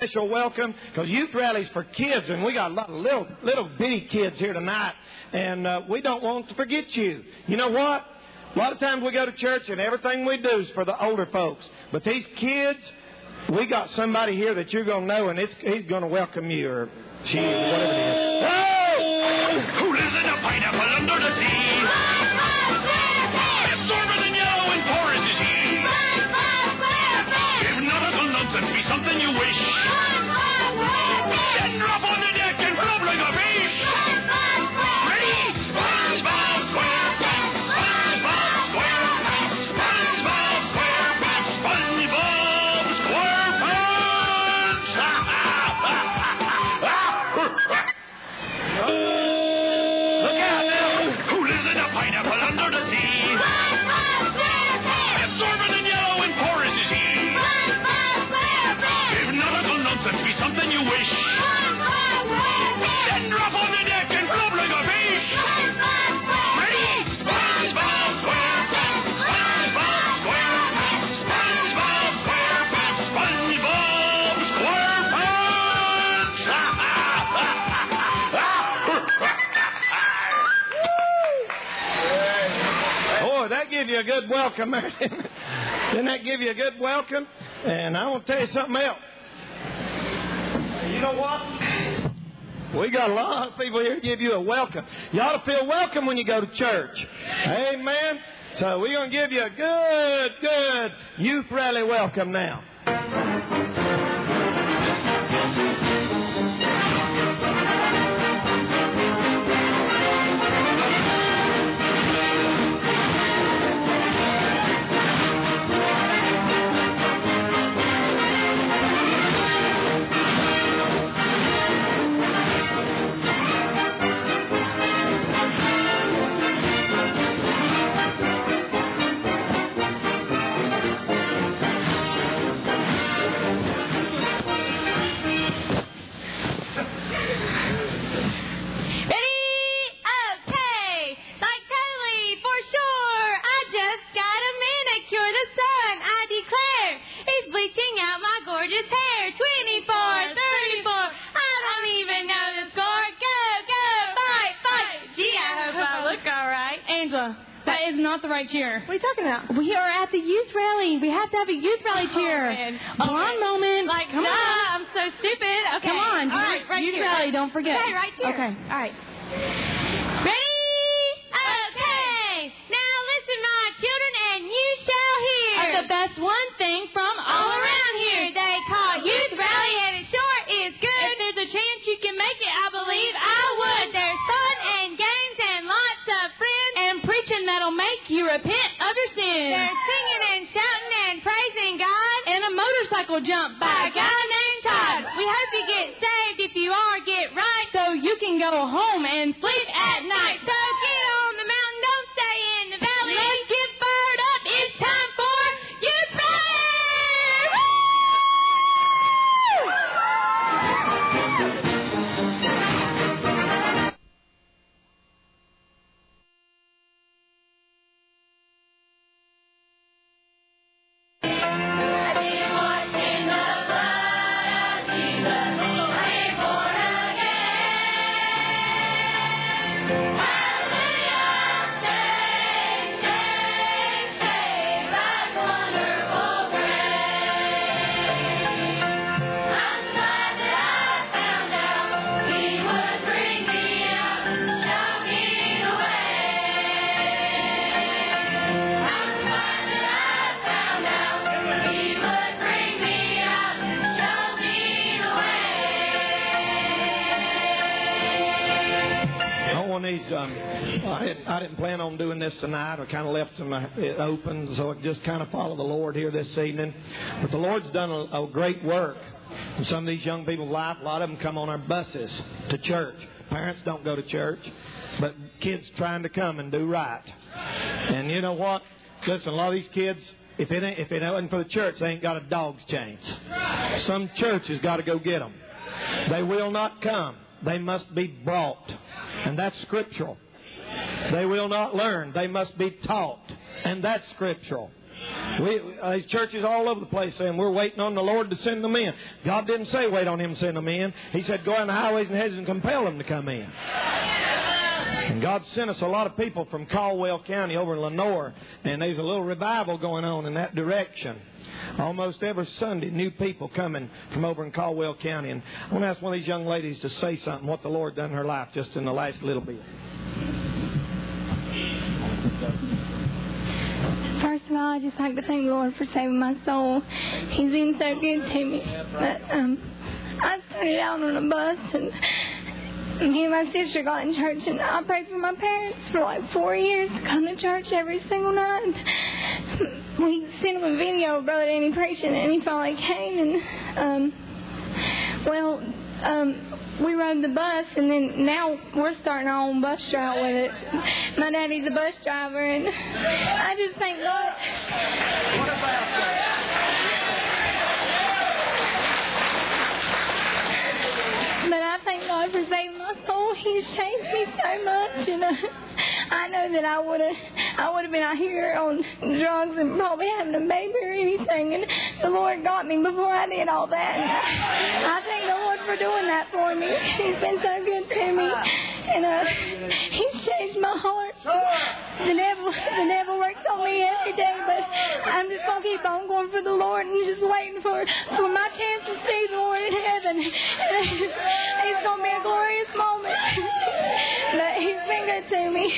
special welcome, because youth rally's for kids, and we got a lot of little bitty kids here tonight, and we don't want to forget you. You know what? A lot of times we go to church and everything we do is for the older folks, but these kids, we got somebody here that you're going to know, and he's going to welcome you, or she, or whatever it is. Hey! Who lives in a pineapple under the sea? Absorbent and yellow and porous is he. If nautical nonsense be something you wish, then drop on the deck and flop like a fish. Ready? SpongeBob SquarePants, SpongeBob SquarePants, SpongeBob SquarePants, SpongeBob SquarePants. Look out now! Who lives in a pineapple under the sea? Absorbent and yellow and porous is he. If nautical nonsense be something you wish, then drop on the deck and flop like a fish. Ready? SpongeBob SquarePants, SpongeBob SquarePants, SpongeBob SquarePants, SpongeBob SquarePants. Boy, that give you a good welcome. Didn't that give you a good welcome? And I want to tell you something else. You know what? We got a lot of people here to give you a welcome. You ought to feel welcome when you go to church. Amen. So we're going to give you a good youth rally welcome now. Cheer. What are you talking about? We are at the youth rally. We have to have a youth rally cheer. One moment. Like, come on. I'm so stupid. Okay. Come on. All right, right youth here. rally, don't forget. Okay, right here. Okay. All right. Ready? Okay. Now listen, my children, and you shall hear the best one thing from all around here. They call youth rally, and it sure is good. If there's a chance you can make it, I believe I would. There's fun and games and lots of friends and preaching that'll make you repent of your sins. There's singing and shouting and praising God. And a motorcycle jump by a guy named Todd. We hope you get saved. If you are, get right, so you can go home and sleep at night. So get on the mountain, don't stay in the valley. Let's get fired up. It's time for youth rally. I didn't plan on doing this tonight. I kind of left it open, so I just kind of follow the Lord here this evening. But the Lord's done a great work in some of these young people's life. A lot of them come on our buses to church. Parents don't go to church, but kids trying to come and do right. And you know what? Listen, a lot of these kids, if it wasn't for the church, they ain't got a dog's chance. Some church has got to go get them. They will not come. They must be brought. And that's scriptural. They will not learn. They must be taught. And that's scriptural. These churches all over the place saying we're waiting on the Lord to send them in. God didn't say wait on Him to send them in. He said go out on the highways and hedges and compel them to come in. And God sent us a lot of people from Caldwell County over in Lenore, and there's a little revival going on in that direction. Almost every Sunday, new people coming from over in Caldwell County. And I want to ask one of these young ladies to say something, what the Lord done in her life just in the last little bit. First of all, I'd just like to thank the Lord for saving my soul. He's been so good to me. But I started out on a bus, and me and my sister got in church, and I prayed for my parents for like 4 years to come to church every single night. We sent him a video of Brother Danny preaching, and he finally came, and we rode the bus, and then now we're starting our own bus route with it. My daddy's a bus driver, and I just thank God. What about that? But I thank God for saving my soul. He's changed me so much, and I know that I would have been out here on drugs and probably having a baby or anything, and the Lord got me before I did all that. And I thank the Lord for doing that for me. He's been so good to me, and He's changed my heart. The devil works on me every day, but I'm just gonna keep on going for the Lord and just waiting for my chance to see the Lord in heaven. It's gonna be a glorious moment. But He's been good to me.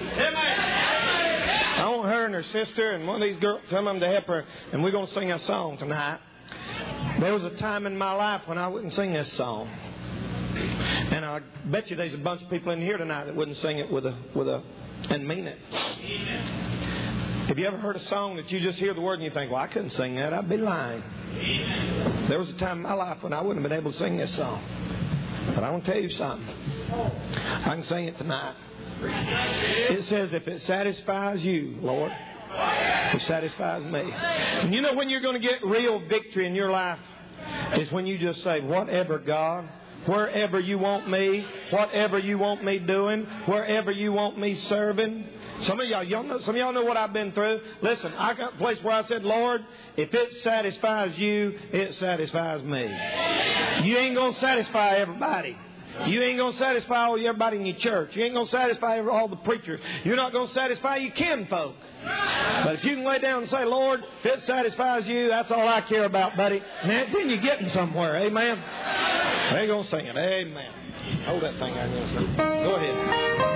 I want her and her sister and one of these girls, some of them to help her, and we're going to sing a song tonight. There was a time in my life when I wouldn't sing this song. And I bet you there's a bunch of people in here tonight that wouldn't sing it and mean it. Have you ever heard a song that you just hear the word and you think, well, I couldn't sing that, I'd be lying. There was a time in my life when I wouldn't have been able to sing this song. But I want to tell you something. I can sing it tonight. It says, if it satisfies you, Lord, it satisfies me. And you know when you're going to get real victory in your life is when you just say, whatever, God, wherever you want me, whatever you want me doing, wherever you want me serving. Some of y'all know what I've been through. Listen, I got a place where I said, Lord, if it satisfies you, it satisfies me. You ain't going to satisfy everybody. You ain't going to satisfy everybody in your church. You ain't going to satisfy all the preachers. You're not going to satisfy your kinfolk. But if you can lay down and say, Lord, if it satisfies you, that's all I care about, buddy. Then you're getting somewhere. Amen. They're going to sing it. Amen. Hold that thing out. Go ahead.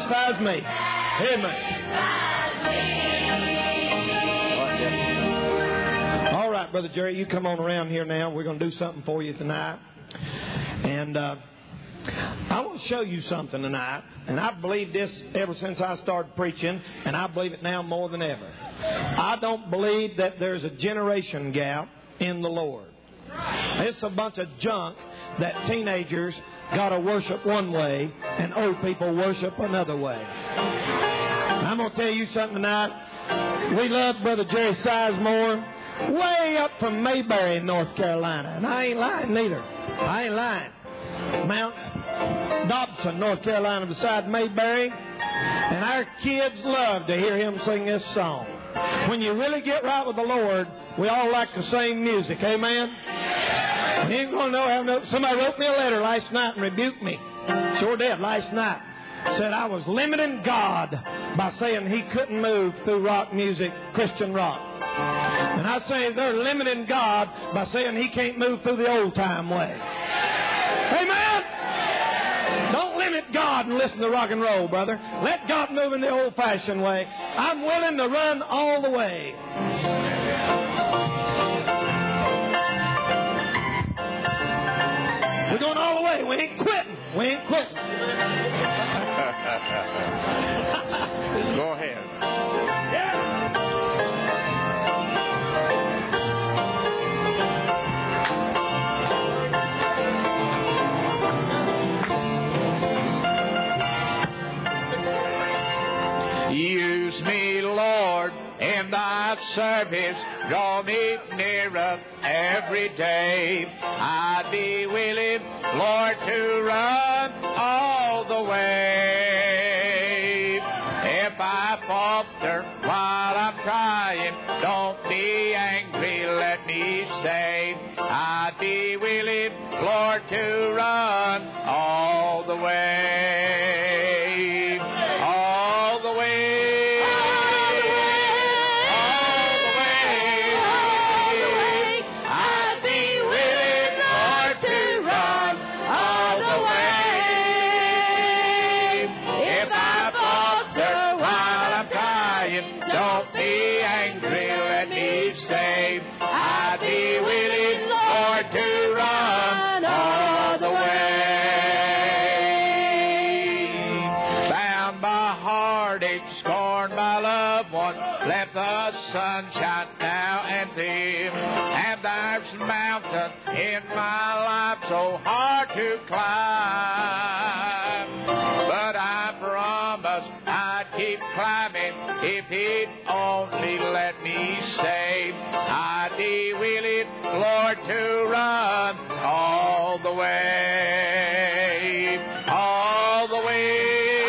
satisfies me. Amen. All right, Brother Jerry, you come on around here now. We're going to do something for you tonight. And I want to show you something tonight. And I've believed this ever since I started preaching, and I believe it now more than ever. I don't believe that there's a generation gap in the Lord. It's a bunch of junk that teenagers got to worship one way and old people worship another way. I'm going to tell you something tonight. We love Brother Jerry Sizemore way up from Mayberry, North Carolina. And I ain't lying neither. I ain't lying. Mount Dobson, North Carolina, beside Mayberry. And our kids love to hear him sing this song. When you really get right with the Lord, we all like the same music. Amen? You ain't going to know. Somebody wrote me a letter last night and rebuked me. Sure did, last night. Said I was limiting God by saying He couldn't move through rock music, Christian rock. And I say they're limiting God by saying He can't move through the old-time way. Amen? Don't limit God and listen to rock and roll, brother. Let God move in the old-fashioned way. I'm willing to run all the way. We're going all the way. We ain't quitting. We ain't quitting. Go ahead. Yeah. Use me, Lord, in thy service. Draw me nearer every day. I'd be willing, Lord, to run all the way. If I falter while I'm trying, don't be angry, let me stay. I'd be willing, Lord, to run all the way. All the way. Sunshine now and then, and there's mountain in my life so hard to climb. But I promised I'd keep climbing if He'd only let me stay. I'd be willing, Lord, to run all the way, all the way.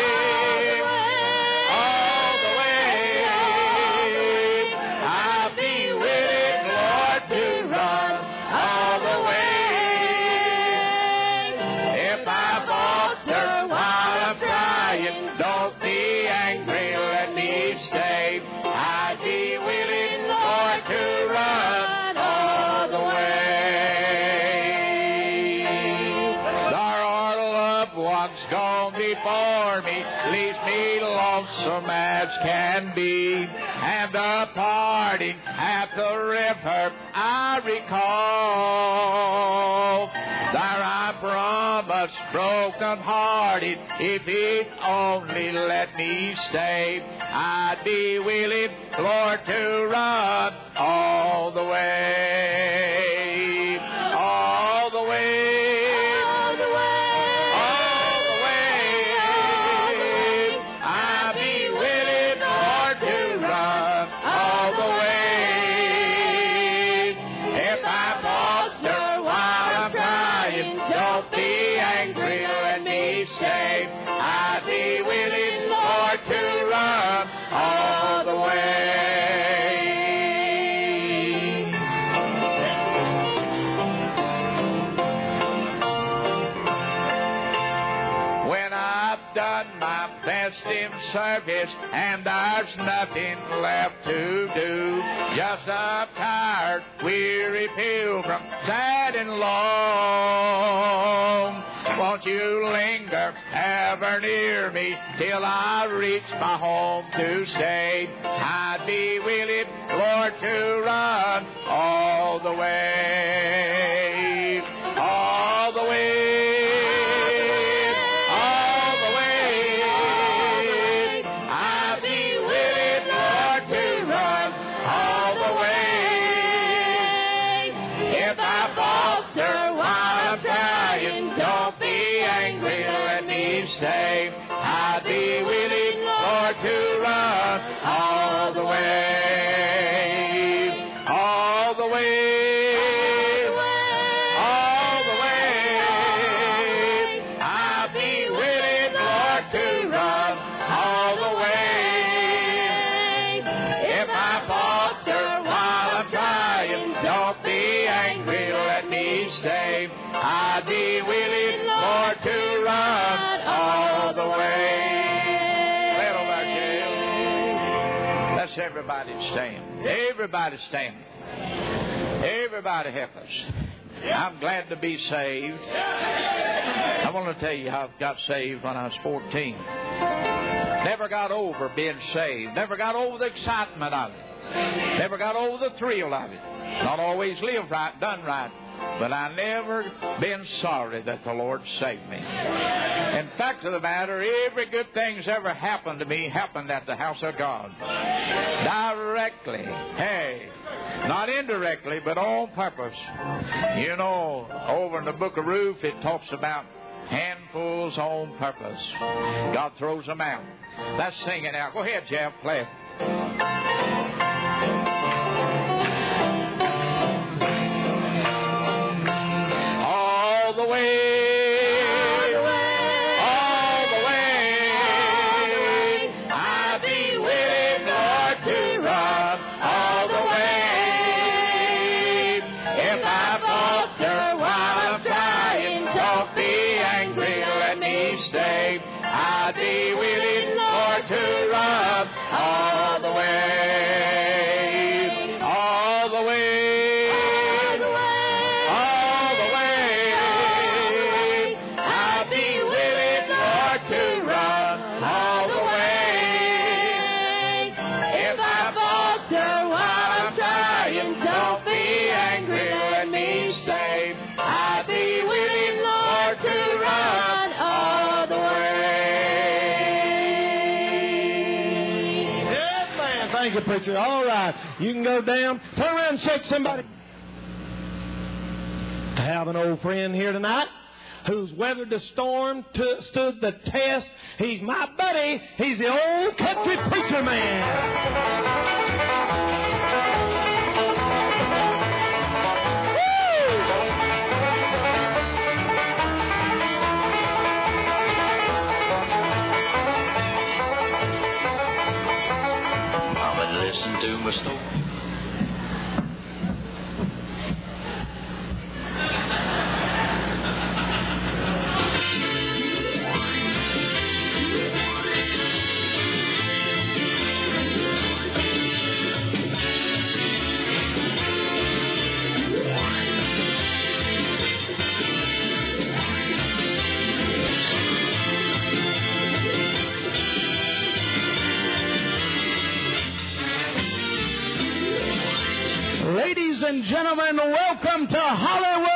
For me, leaves me lonesome as can be, and the parting at the river I recall. There I promised, broken-hearted, if He'd only let me stay, I'd be willing, Lord, to run all the way, all the way. In service, and there's nothing left to do. Just a tired, weary pilgrim, sad and lone. won't you linger ever near me till I reach my home to stay? I'd be willing, Lord, to run all the way, all the way. Say, I'd be willing, Lord, to run all the way, all the way, all the way. I'd be willing, Lord, to run all the way. If I falter while I'm trying, don't be angry, let me stay. I'd be willing, Lord, to run all the way. Little back here. Let's everybody stand. Everybody stand. Everybody help us. I'm glad to be saved. I want to tell you how I got saved when I was 14. Never got over being saved. Never got over the excitement of it. Never got over the thrill of it. Not always lived right, done right. But I never been sorry that the Lord saved me. In fact of the matter, every good thing's ever happened to me happened at the house of God. Directly. Hey, not indirectly, but on purpose. You know, over in the book of Ruth, it talks about handfuls on purpose. God throws them out. Let's sing it out. Go ahead, Jeff, play it. All the way, all the way, I'd be willing, Lord, to run all the way. If I falter while I'm trying, don't be angry, let me stay. I'd be willing, Lord, to run all the way, all the way. Thank you, preacher. All right. You can go down. Turn around and shake somebody. To have an old friend here tonight who's weathered the storm, stood the test. He's my buddy. He's the old country preacher man. Listen to my story. Ladies and gentlemen, welcome to Hollywood.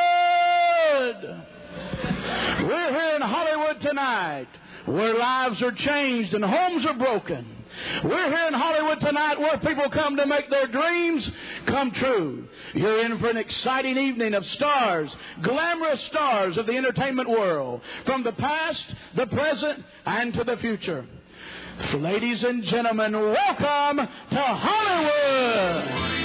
We're here in Hollywood tonight, where lives are changed and homes are broken. We're here in Hollywood tonight where people come to make their dreams come true. You're in for an exciting evening of stars, glamorous stars of the entertainment world, from the past, the present, and to the future. Ladies and gentlemen, welcome to Hollywood.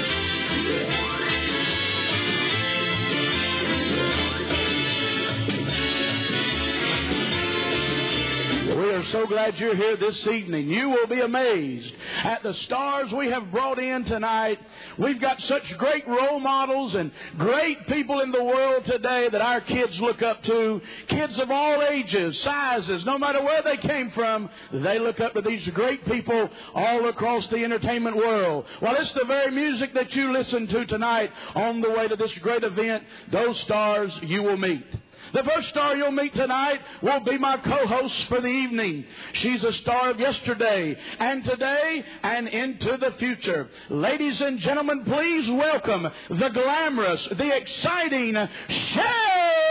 We are so glad you're here this evening. You will be amazed at the stars we have brought in tonight. We've got such great role models and great people in the world today that our kids look up to. Kids of all ages, sizes, no matter where they came from, they look up to these great people all across the entertainment world. Well, it's the very music that you listen to tonight on the way to this great event. Those stars you will meet. The first star you'll meet tonight will be my co-host for the evening. She's a star of yesterday and today and into the future. Ladies and gentlemen, please welcome the glamorous, the exciting Sherry!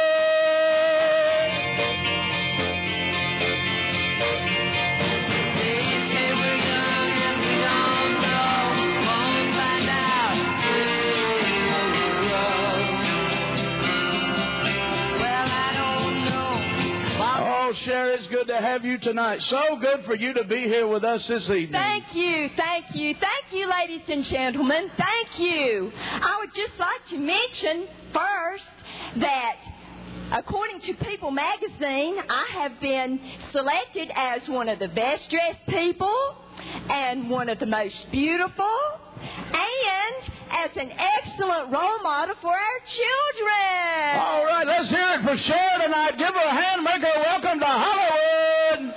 Sherry, it's good to have you tonight. So good for you to be here with us this evening. Thank you, ladies and gentlemen. Thank you. I would just like to mention first that according to People magazine, I have been selected as one of the best dressed people and one of the most beautiful and as an excellent role model for our children. All right, let's hear it for Cher tonight. Give her a hand. Make her welcome to Hollywood.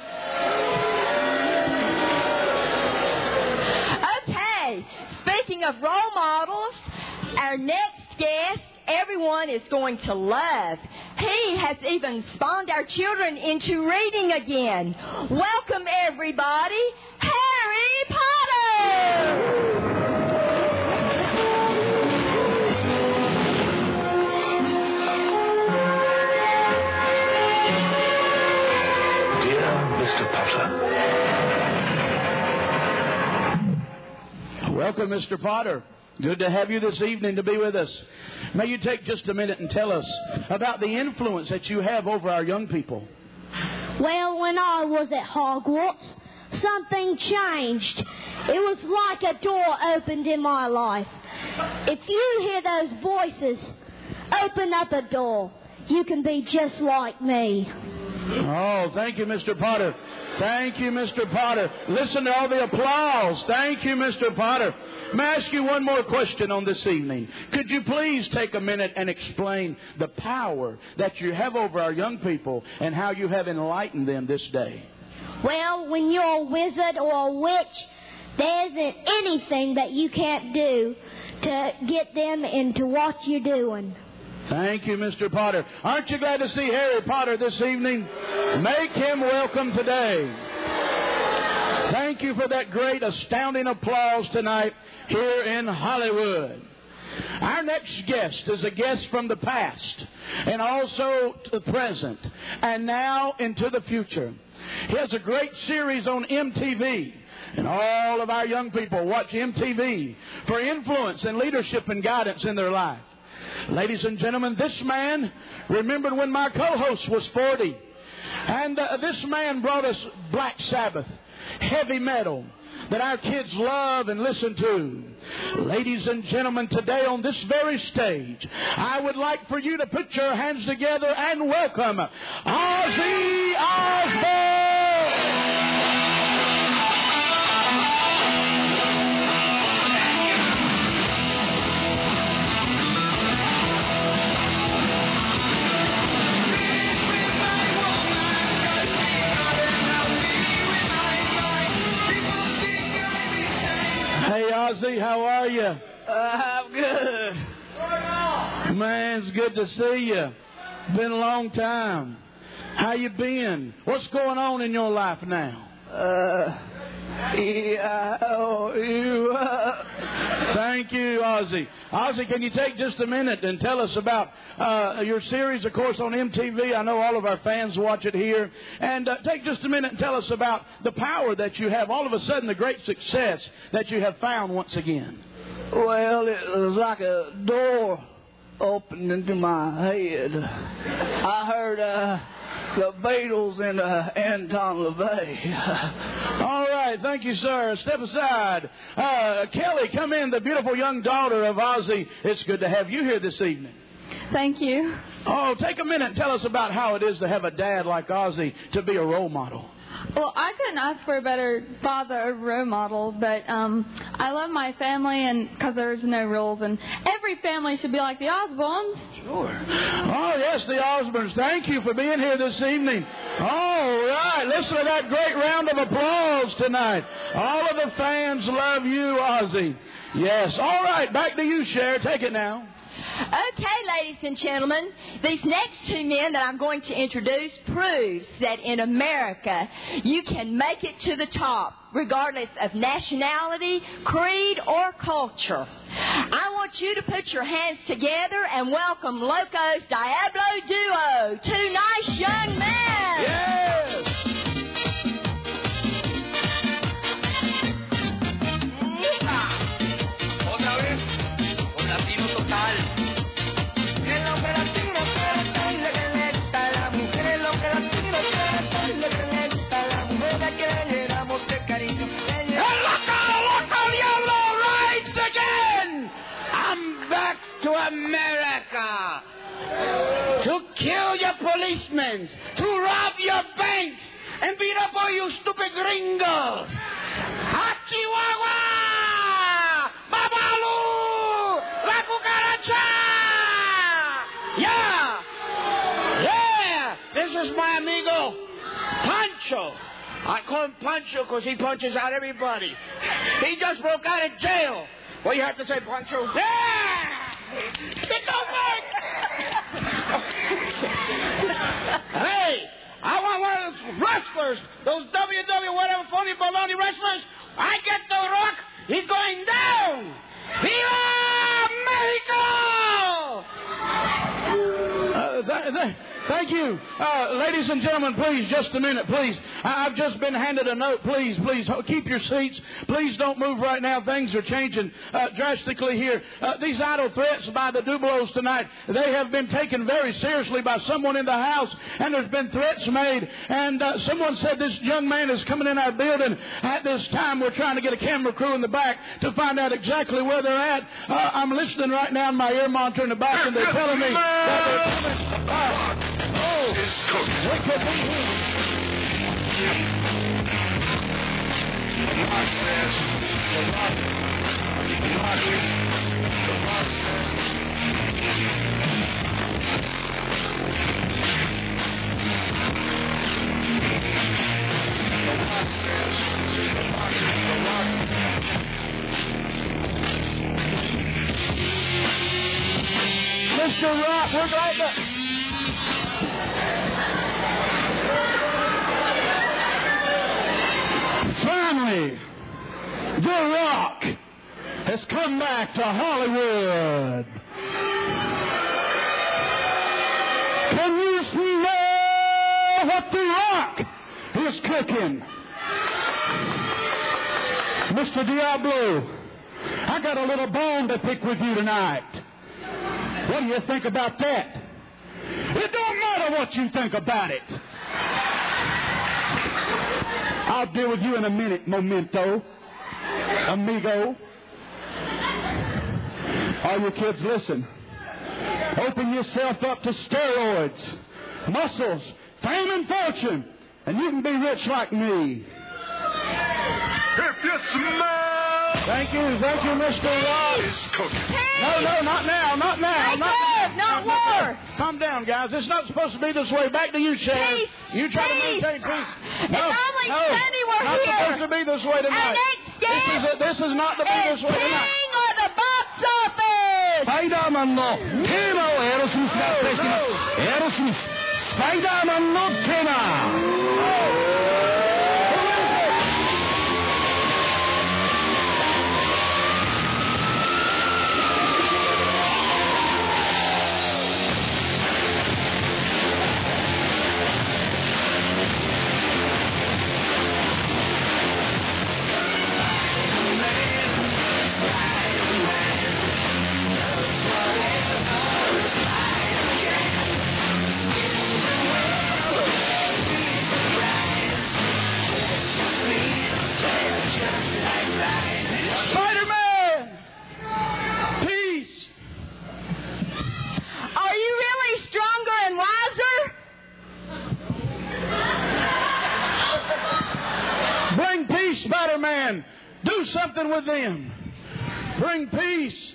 Okay, speaking of role models, our next guest, everyone is going to love. He has even spawned our children into reading again. Welcome, everybody, Harry Potter! Welcome, Mr. Potter. Good to have you this evening to be with us. May you take just a minute and tell us about the influence that you have over our young people. Well, when I was at Hogwarts, something changed. It was like a door opened in my life. If you hear those voices, open up a door. You can be just like me. Oh, thank you, Mr. Potter. Thank you, Mr. Potter. Listen to all the applause. Thank you, Mr. Potter. May I ask you one more question on this evening? Could you please take a minute and explain the power that you have over our young people and how you have enlightened them this day? Well, when you're a wizard or a witch, there isn't anything that you can't do to get them into what you're doing. Thank you, Mr. Potter. Aren't you glad to see Harry Potter this evening? Make him welcome today. Thank you for that great, astounding applause tonight here in Hollywood. Our next guest is a guest from the past and also the present and now into the future. He has a great series on MTV. And all of our young people watch MTV for influence and leadership and guidance in their life. Ladies and gentlemen, this man remembered when my co-host was 40. And this man brought us Black Sabbath, heavy metal, that our kids love and listen to. Ladies and gentlemen, today on this very stage, I would like for you to put your hands together and welcome Ozzy Osbourne! Hey, Ozzy, how are you? I'm good. Man, it's good to see you. Been a long time. How you been? What's going on in your life now? Thank you, Ozzy. Ozzy, can you take just a minute and tell us about your series, of course, on MTV? I know all of our fans watch it here. And take just a minute and tell us about the power that you have, all of a sudden the great success that you have found once again. Well, it was like a door opened into my head. I heard the Beatles and Anton LaVey. All right, thank you, sir. Step aside. Kelly, come in, the beautiful young daughter of Ozzy. It's good to have you here this evening. Thank you. Oh, take a minute and tell us about how it is to have a dad like Ozzy to be a role model. Well, I couldn't ask for a better father or role model, but I love my family, and because there's no rules, and every family should be like the Osbournes. Sure. Oh, yes, the Osbournes. Thank you for being here this evening. All right, listen to that great round of applause tonight. All of the fans love you, Ozzy. Yes. All right, back to you, Cher. Take it now. Okay, ladies and gentlemen, these next two men that I'm going to introduce proves that in America you can make it to the top regardless of nationality, creed, or culture. I want you to put your hands together and welcome Loco's Diablo Duo, two nice young men. Yes! Otra vez, con latino total. Que lo que latino quiere estarle que le gusta a la mujer, lo que latino quiere estarle que le gusta a la mujer, a que le damos de cariño. El loco diablo rides again! I'm back to America to kill your policemen, to rob your banks, and beat up all you stupid gringos. A Chihuahua! Babalu! La cucaracha! Yeah! Yeah! This is my amigo, Pancho. I call him Pancho because he punches out everybody. He just broke out of jail. What do you have to say, Pancho? Yeah! Hey! I want one of those wrestlers, those WW whatever phony baloney wrestlers. I get the Rock. He's going down. Viva Mexico! Thank you. Ladies and gentlemen, please, just a minute, please. I've just been handed a note. Please, keep your seats. Please don't move right now. Things are changing drastically here. These idle threats by the Dublos tonight, they have been taken very seriously by someone in the house, and there's been threats made. And someone said this young man is coming in our building. At this time, we're trying to get a camera crew in the back to find out exactly where they're at. I'm listening right now in my ear monitor in the back, and they're telling me that they're coming. What could be here? Mr. Rock, we're glad to... Finally, The Rock has come back to Hollywood. Can you smell what The Rock is cooking? Mr. Diablo, I got a little bone to pick with you tonight. What do you think about that? It don't matter what you think about it. I'll deal with you in a minute, momento, amigo. All you kids, listen. Open yourself up to steroids, muscles, fame, and fortune, and you can be rich like me. If you smell... Thank you, Mr. Rock. No, not now. Not war. Calm down, guys. It's not supposed to be this way. Back to you, Sharon. You try to maintain peace. No, it's only Sunday we're not here. supposed to be this way tonight. This is not to be this way tonight. King of the box office. Spider-Man のテーマをエロスミスがプレイしています。エロスミス、スパイダーマンのテーマ。Spider-Man, do something with them. Bring peace.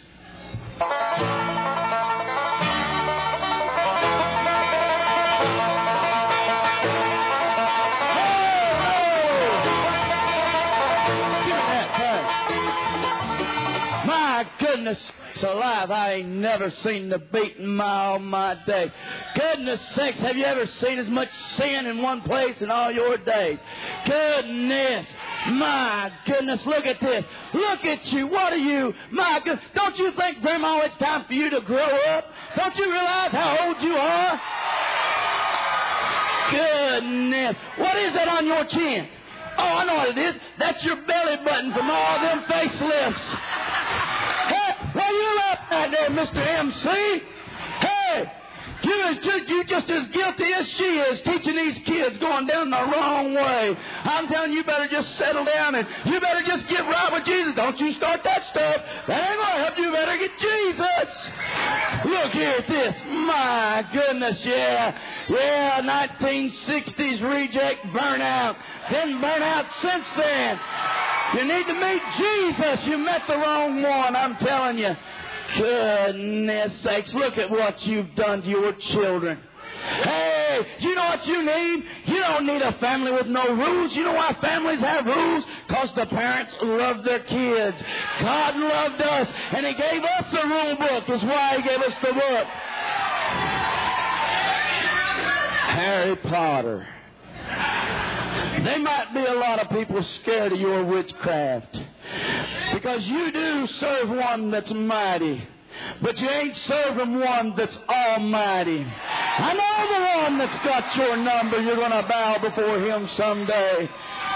My goodness, alive, I ain't never seen the beating mile my day. Goodness sakes, have you ever seen as much sin in one place in all your days? Goodness, my goodness, look at this. Look at you. What are you? My goodness. Don't you think, Grandma, it's time for you to grow up? Don't you realize how old you are? Goodness. What is that on your chin? Oh, I know what it is. That's your belly button from all them facelifts. Hey, where you at there, Mr. MC? Hey, you just as guilty as she is teaching these kids going down the wrong way. I'm telling you, better just settle down and you better just get right with Jesus. Don't you start that stuff. That ain't going to help you. Better get Jesus. Look here at this. My goodness, yeah. Yeah, 1960s reject burnout. Been burnout since then. You need to meet Jesus. You met the wrong one, I'm telling you. Goodness sakes, look at what you've done to your children. Hey, you know what you need? You don't need a family with no rules. You know why families have rules? Because the parents love their kids. God loved us, and He gave us the rule book. Is why He gave us the book. Harry Potter. There might be a lot of people scared of your witchcraft because you do serve one that's mighty, but you ain't serving one that's almighty. I know the one that's got your number. You're going to bow before Him someday.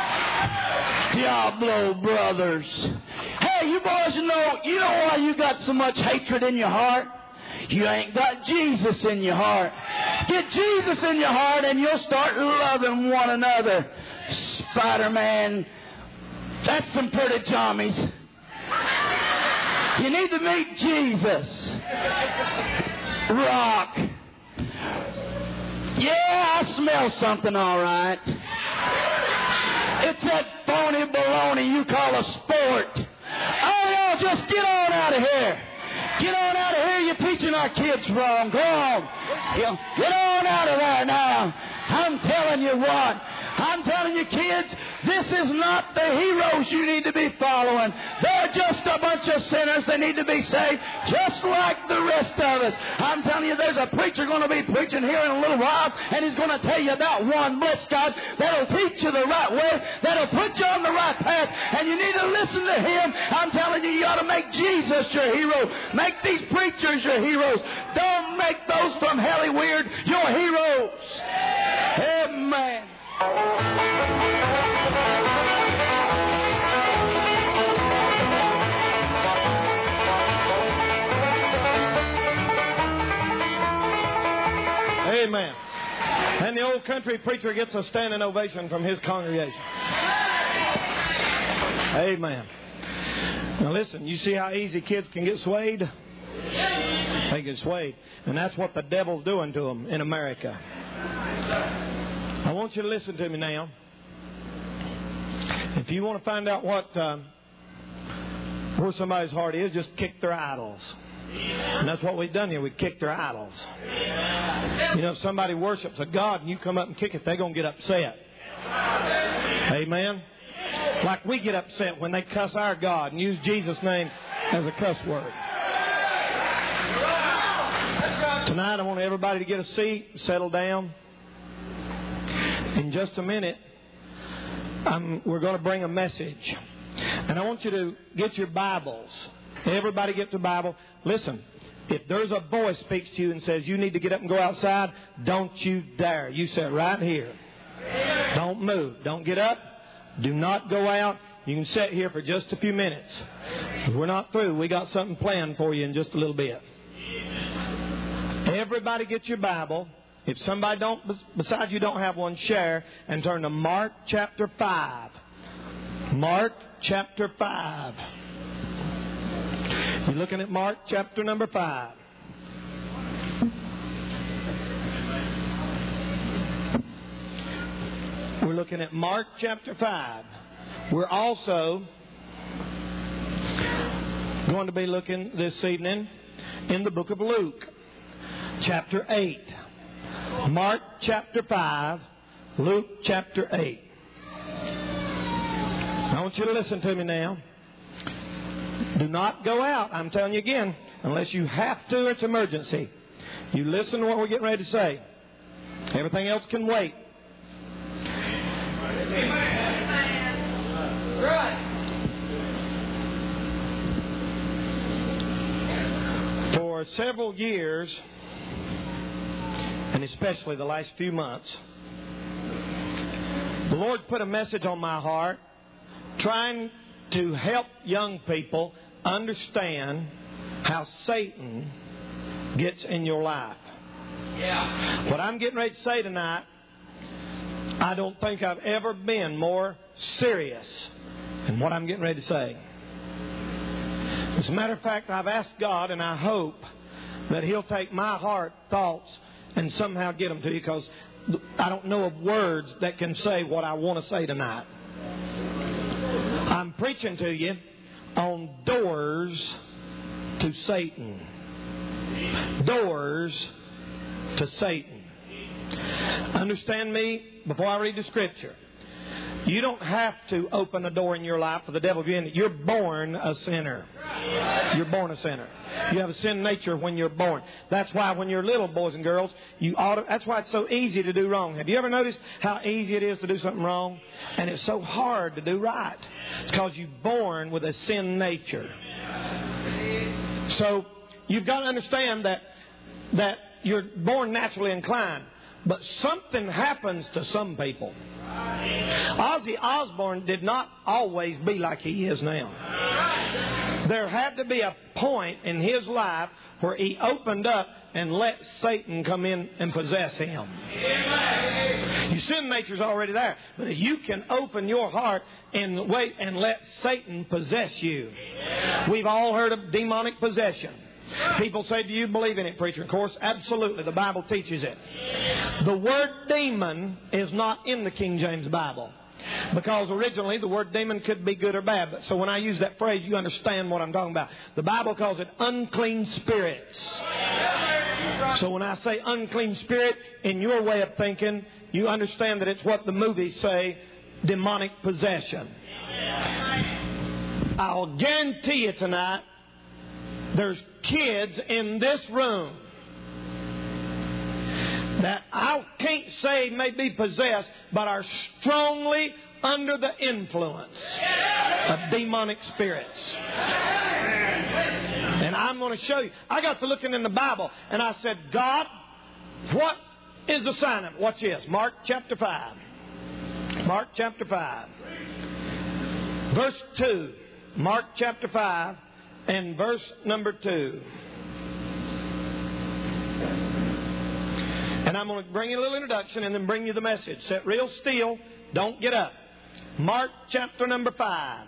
Diablo brothers. Hey, you boys, you know why you got so much hatred in your heart? You ain't got Jesus in your heart. Get Jesus in your heart and you'll start loving one another. Spider-Man, that's some pretty chummies. You need to meet Jesus. Rock. Yeah, I smell something all right. It's that phony baloney you call a sport. Oh, y'all just get on out of here. Get on out of here. You're teaching our kids wrong. Go on. Get on out of there now. I'm telling you what. I'm telling you, kids, this is not the heroes you need to be following. They're just a bunch of sinners. They need to be saved just like the rest of us. I'm telling you, there's a preacher going to be preaching here in a little while, and he's going to tell you about one, bless God, that'll teach you the right way, that'll put you on the right path, and you need to listen to him. I'm telling you, you ought to make Jesus your hero. Make these preachers your heroes. Don't make those from Hollywood your heroes. Amen. Amen. And the old country preacher gets a standing ovation from his congregation. Amen. Now listen, you see how easy kids can get swayed? They get swayed. And that's what the devil's doing to them in America. I want you to listen to me now. If you want to find out where somebody's heart is, just kick their idols. And that's what we've done here. We kicked their idols. You know, if somebody worships a God and you come up and kick it, they're going to get upset. Amen? Like we get upset when they cuss our God and use Jesus' name as a cuss word. Tonight I want everybody to get a seat, settle down. In just a minute, we're going to bring a message. And I want you to get your Bibles. Everybody get the Bible. Listen, if there's a voice speaks to you and says you need to get up and go outside, don't you dare. You sit right here. Don't move. Don't get up. Do not go out. You can sit here for just a few minutes. We're not through. We got something planned for you in just a little bit. Everybody get your Bible. If somebody besides you don't have one, share and turn to Mark chapter 5. Mark chapter 5. You're looking at Mark chapter number 5. We're looking at Mark chapter 5. We're also going to be looking this evening in the book of Luke, chapter 8. Mark chapter 5, Luke chapter 8. I want you to listen to me now. Do not go out. I'm telling you again, unless you have to or it's emergency. You listen to what we're getting ready to say. Everything else can wait. For several years, and especially the last few months, the Lord put a message on my heart trying to help young people understand how Satan gets in your life. Yeah. What I'm getting ready to say tonight, I don't think I've ever been more serious in what I'm getting ready to say. As a matter of fact, I've asked God, and I hope that He'll take my heart thoughts and somehow get them to you, because I don't know of words that can say what I want to say tonight. I'm preaching to you on doors to Satan. Doors to Satan. Understand me before I read the Scripture. You don't have to open a door in your life for the devil to be in it. You're born a sinner. You're born a sinner. You have a sin nature when you're born. That's why when you're little, boys and girls, that's why it's so easy to do wrong. Have you ever noticed how easy it is to do something wrong? And it's so hard to do right. It's because you're born with a sin nature. So you've got to understand that you're born naturally inclined. But something happens to some people. Ozzy Osbourne did not always be like he is now. There had to be a point in his life where he opened up and let Satan come in and possess him. Your sin nature's already there. But if you can open your heart and wait and let Satan possess you. We've all heard of demonic possession. People say, do you believe in it, preacher? Of course, absolutely. The Bible teaches it. The word demon is not in the King James Bible. Because originally the word demon could be good or bad. So when I use that phrase, you understand what I'm talking about. The Bible calls it unclean spirits. So when I say unclean spirit, in your way of thinking, you understand that it's what the movies say, demonic possession. I'll guarantee you tonight, there's kids in this room that I can't say may be possessed, but are strongly under the influence of demonic spirits. And I'm going to show you. I got to looking in the Bible, and I said, God, what is the sign of it? Watch this. Mark chapter 5. Mark chapter 5. Verse 2. Mark chapter 5. And verse number 2. And I'm going to bring you a little introduction and then bring you the message. Sit real still. Don't get up. Mark chapter number 5.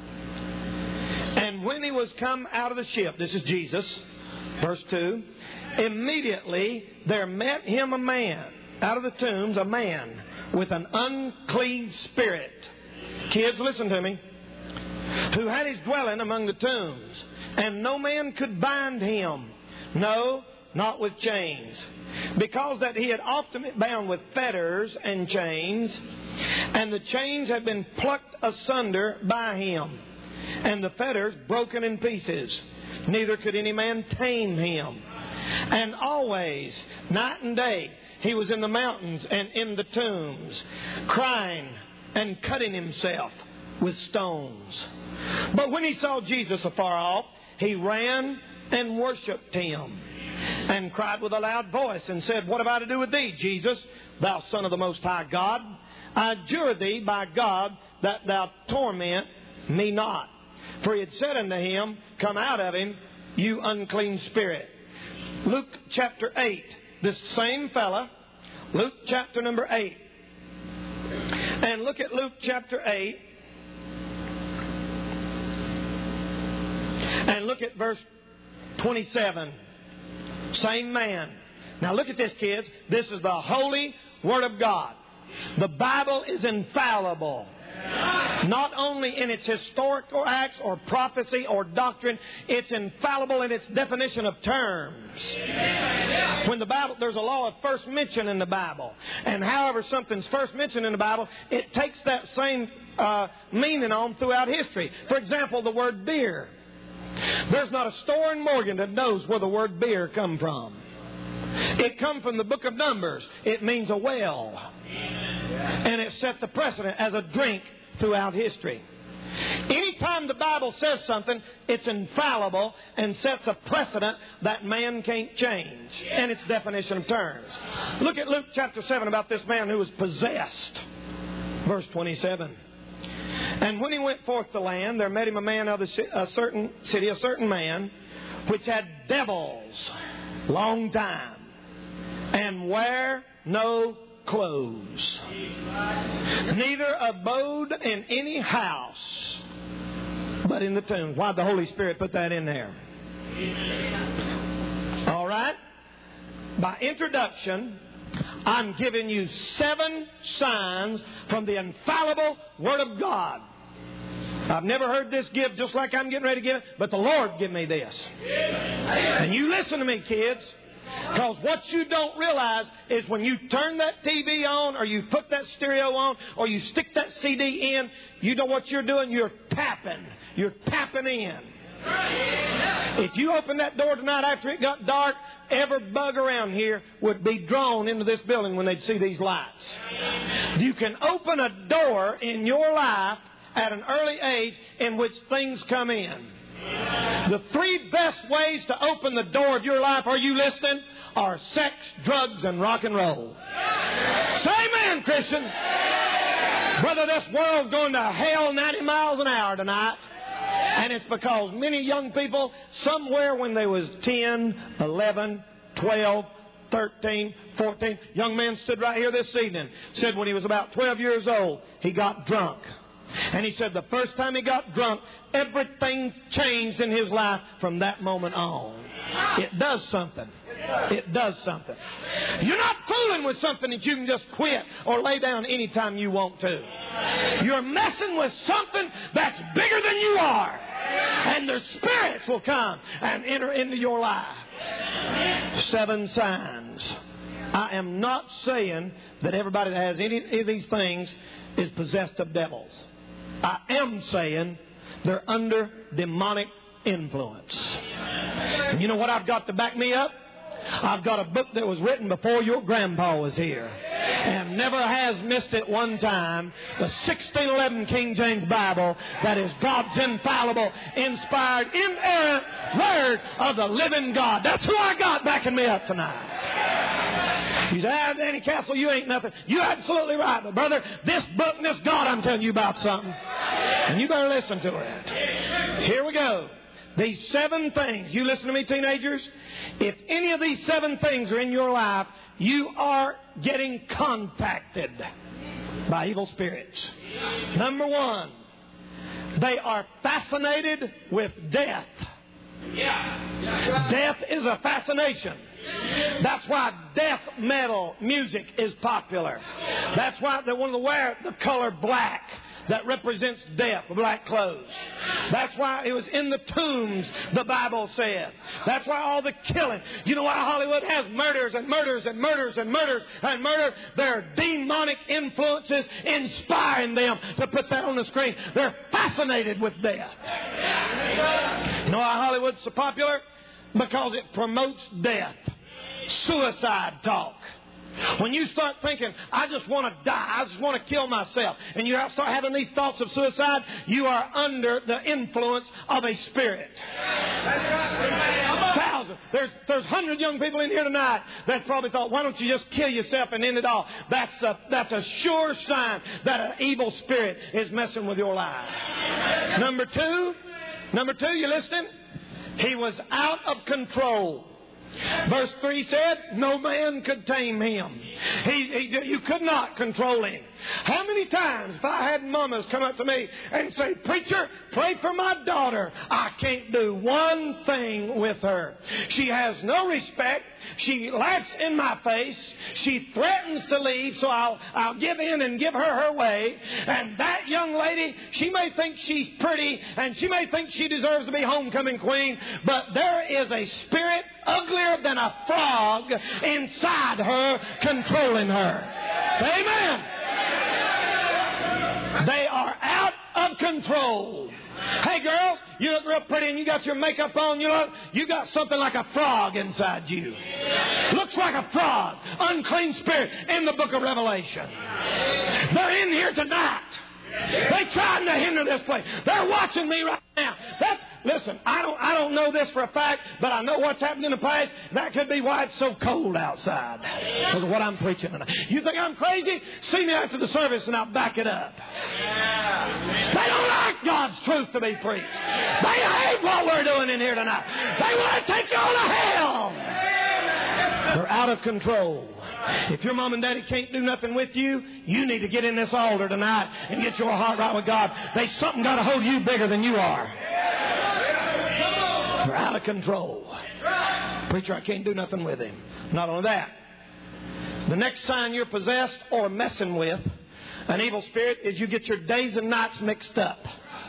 And when he was come out of the ship, this is Jesus, verse 2, immediately there met him a man, out of the tombs, a man with an unclean spirit. Kids, listen to me. Who had his dwelling among the tombs, and no man could bind him, no, not with chains, because that he had often been bound with fetters and chains, and the chains had been plucked asunder by him, and the fetters broken in pieces, neither could any man tame him. And always, night and day, he was in the mountains and in the tombs, crying and cutting himself with stones. But when he saw Jesus afar off, he ran and worshipped him, and cried with a loud voice, and said, What have I to do with thee, Jesus, thou Son of the Most High God? I adjure thee by God that thou torment me not. For he had said unto him, Come out of him, you unclean spirit. Luke chapter 8. This same fella, Luke chapter number 8. And look at Luke chapter 8. And look at verse 27. Same man. Now look at this, kids. This is the holy Word of God. The Bible is infallible. Not only in its historical acts or prophecy or doctrine, it's infallible in its definition of terms. When the Bible, there's a law of first mention in the Bible. And however something's first mentioned in the Bible, it takes that same meaning on throughout history. For example, the word beer. There's not a store in Morgan that knows where the word beer come from. It come from the book of Numbers. It means a well. And it set the precedent as a drink throughout history. Anytime the Bible says something, it's infallible and sets a precedent that man can't change. And its definition of terms. Look at Luke chapter 7 about this man who was possessed. Verse 27. And when he went forth to land, there met him a man of a certain city, a certain man, which had devils long time, and wear no clothes, neither abode in any house, but in the tombs. Why'd the Holy Spirit put that in there? All right? By introduction, I'm giving you 7 signs from the infallible Word of God. I've never heard this give just like I'm getting ready to give it, but the Lord give me this. And you listen to me, kids, because what you don't realize is when you turn that TV on or you put that stereo on or you stick that CD in, you know what you're doing? You're tapping. You're tapping in. If you open that door tonight after it got dark, every bug around here would be drawn into this building when they'd see these lights. You can open a door in your life at an early age in which things come in. The 3 best ways to open the door of your life, are you listening? Are sex, drugs, and rock and roll. Say amen, Christian. Brother, this world's going to hell 90 miles an hour tonight. And it's because many young people, somewhere when they was 10, 11, 12, 13, 14, young man stood right here this evening, said when he was about 12 years old, he got drunk. And he said the first time he got drunk, everything changed in his life from that moment on. It does something. It does something. You're not fooling with something that you can just quit or lay down anytime you want to. You're messing with something that's bigger than you are. And the spirits will come and enter into your life. 7 signs. I am not saying that everybody that has any of these things is possessed of devils. I am saying they're under demonic influence. And you know what I've got to back me up? I've got a book that was written before your grandpa was here and never has missed it one time. The 1611 King James Bible that is God's infallible, inspired, inerrant Word of the living God. That's who I got backing me up tonight. You say, Danny Castle, you ain't nothing. You're absolutely right. But brother, this book and this God, I'm telling you about something. And you better listen to it. Here we go. These 7 things. You listen to me, teenagers. If any of these 7 things are in your life, you are getting contacted by evil spirits. Number 1, they are fascinated with death. Death is a fascination. That's why death metal music is popular. That's why they want to wear the color black. That represents death, black clothes. That's why it was in the tombs, the Bible said. That's why all the killing. You know why Hollywood has murders and murders and murders and murders and murder? There are demonic influences inspiring them to put that on the screen. They're fascinated with death. You know why Hollywood's so popular? Because it promotes death. Suicide talk. When you start thinking, I just want to die, I just want to kill myself, and you start having these thoughts of suicide, you are under the influence of a spirit. Thousands. There's 100 young people in here tonight that probably thought, why don't you just kill yourself and end it all? That's a sure sign that an evil spirit is messing with your life. Number two, you listening? He was out of control. Verse 3 said, no man could tame him. You could not control him. How many times if I had mamas come up to me and say, preacher, pray for my daughter. I can't do one thing with her. She has no respect. She laughs in my face. She threatens to leave, so I'll give in and give her way. And that young lady, she may think she's pretty and she may think she deserves to be homecoming queen, but there is a spirit uglier than a frog inside her controlling her. Say amen. They are out of control. Hey, girls, you look real pretty and you got your makeup on. You got something like a frog inside you. Looks like a frog. Unclean spirit in the book of Revelation. They're in here tonight. They trying to hinder this place. They're watching me right now. Listen, I don't know this for a fact, but I know what's happened in the past. That could be why it's so cold outside. Because of what I'm preaching tonight. You think I'm crazy? See me after the service and I'll back it up. They don't like God's truth to be preached. They hate what we're doing in here tonight. They want to take you all to hell. They're out of control. If your mom and daddy can't do nothing with you, you need to get in this altar tonight and get your heart right with God. There's something got to hold you bigger than you are. You're out of control. Preacher, I can't do nothing with him. Not only that, the next sign you're possessed or messing with an evil spirit is you get your days and nights mixed up.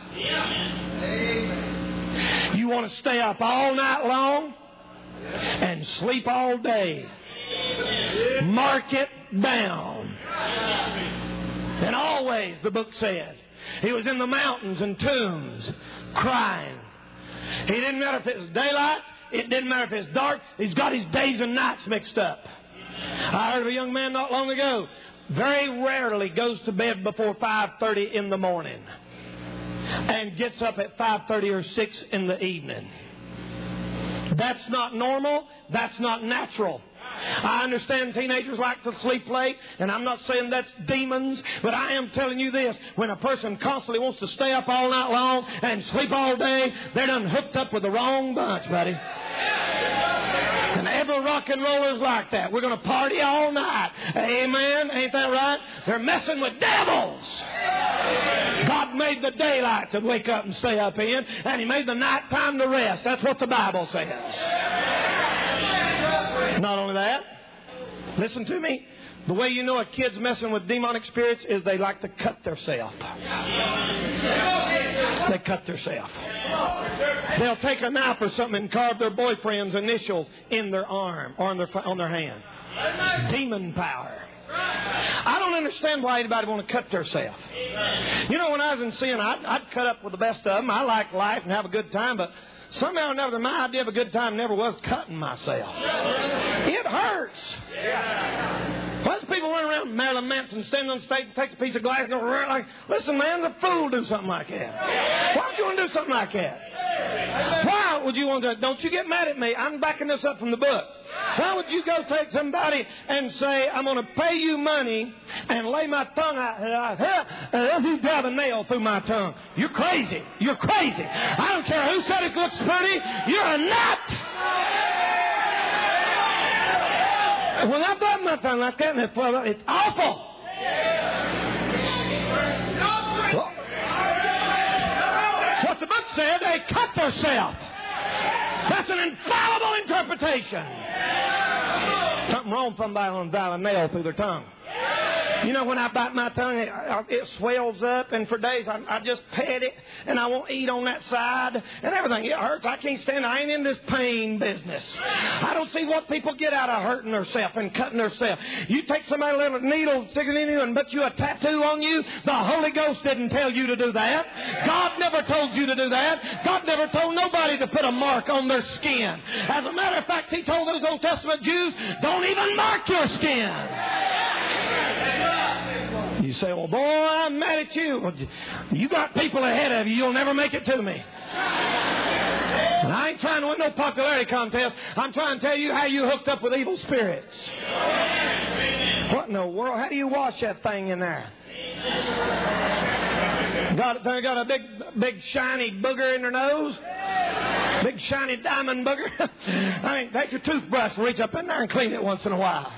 You want to stay up all night long and sleep all day. Mark it down. And always, the book said, he was in the mountains and tombs crying. He didn't matter if it was daylight. It didn't matter if it's dark. He's got his days and nights mixed up. I heard of a young man not long ago, very rarely goes to bed before 5:30 in the morning and gets up at 5:30 or 6 in the evening. That's not normal. That's not natural. I understand teenagers like to sleep late, and I'm not saying that's demons, but I am telling you this. When a person constantly wants to stay up all night long and sleep all day, they're done hooked up with the wrong bunch, buddy. And every rock and roller's like that. We're going to party all night. Amen? Ain't that right? They're messing with devils. God made the daylight to wake up and stay up in, and He made the night time to rest. That's what the Bible says. Not only that, listen to me. The way you know a kid's messing with demonic spirits is they like to cut themselves. They cut themselves. They'll take a knife or something and carve their boyfriend's initials in their arm or on their hand. It's demon power. I don't understand why anybody want to cut themselves. You know, when I was in sin, I'd cut up with the best of them. I like life and have a good time, but somehow or another, my idea of a good time never was cutting myself. It hurts. Why does people run around Marilyn Manson, standing on stage and takes a piece of glass and go around like, listen, man, the fool do something like that. Why would you want to do something like that? Why would you want to? Don't you get mad at me. I'm backing this up from the book. Why would you go take somebody and say, I'm going to pay you money and lay my tongue out and you drive a nail through my tongue? You're crazy. You're crazy. I don't care who said it looks pretty. You're a nut. When I bite my tongue like that, it's awful. That's what the book said. They cut themselves. That's an infallible interpretation. Something wrong with somebody on drive a nail through their tongue. You know, when I bite my tongue, it swells up, and for days I just pet it, and I won't eat on that side, and everything. It hurts. I can't stand it. I ain't in this pain business. I don't see what people get out of hurting themselves and cutting themselves. You take somebody's little needle, stick it in you, and put you a tattoo on you. The Holy Ghost didn't tell you to do that. God never told you to do that. God never told nobody to put a mark on their skin. As a matter of fact, He told those Old Testament Jews, don't even mark your skin. You say, well, boy, I'm mad at you. Well, you got people ahead of you. You'll never make it to me. And I ain't trying to win no popularity contest. I'm trying to tell you how you hooked up with evil spirits. What in the world? How do you wash that thing in there? Got a big shiny booger in their nose? Big shiny diamond booger? I mean, take your toothbrush, reach up in there and clean it once in a while.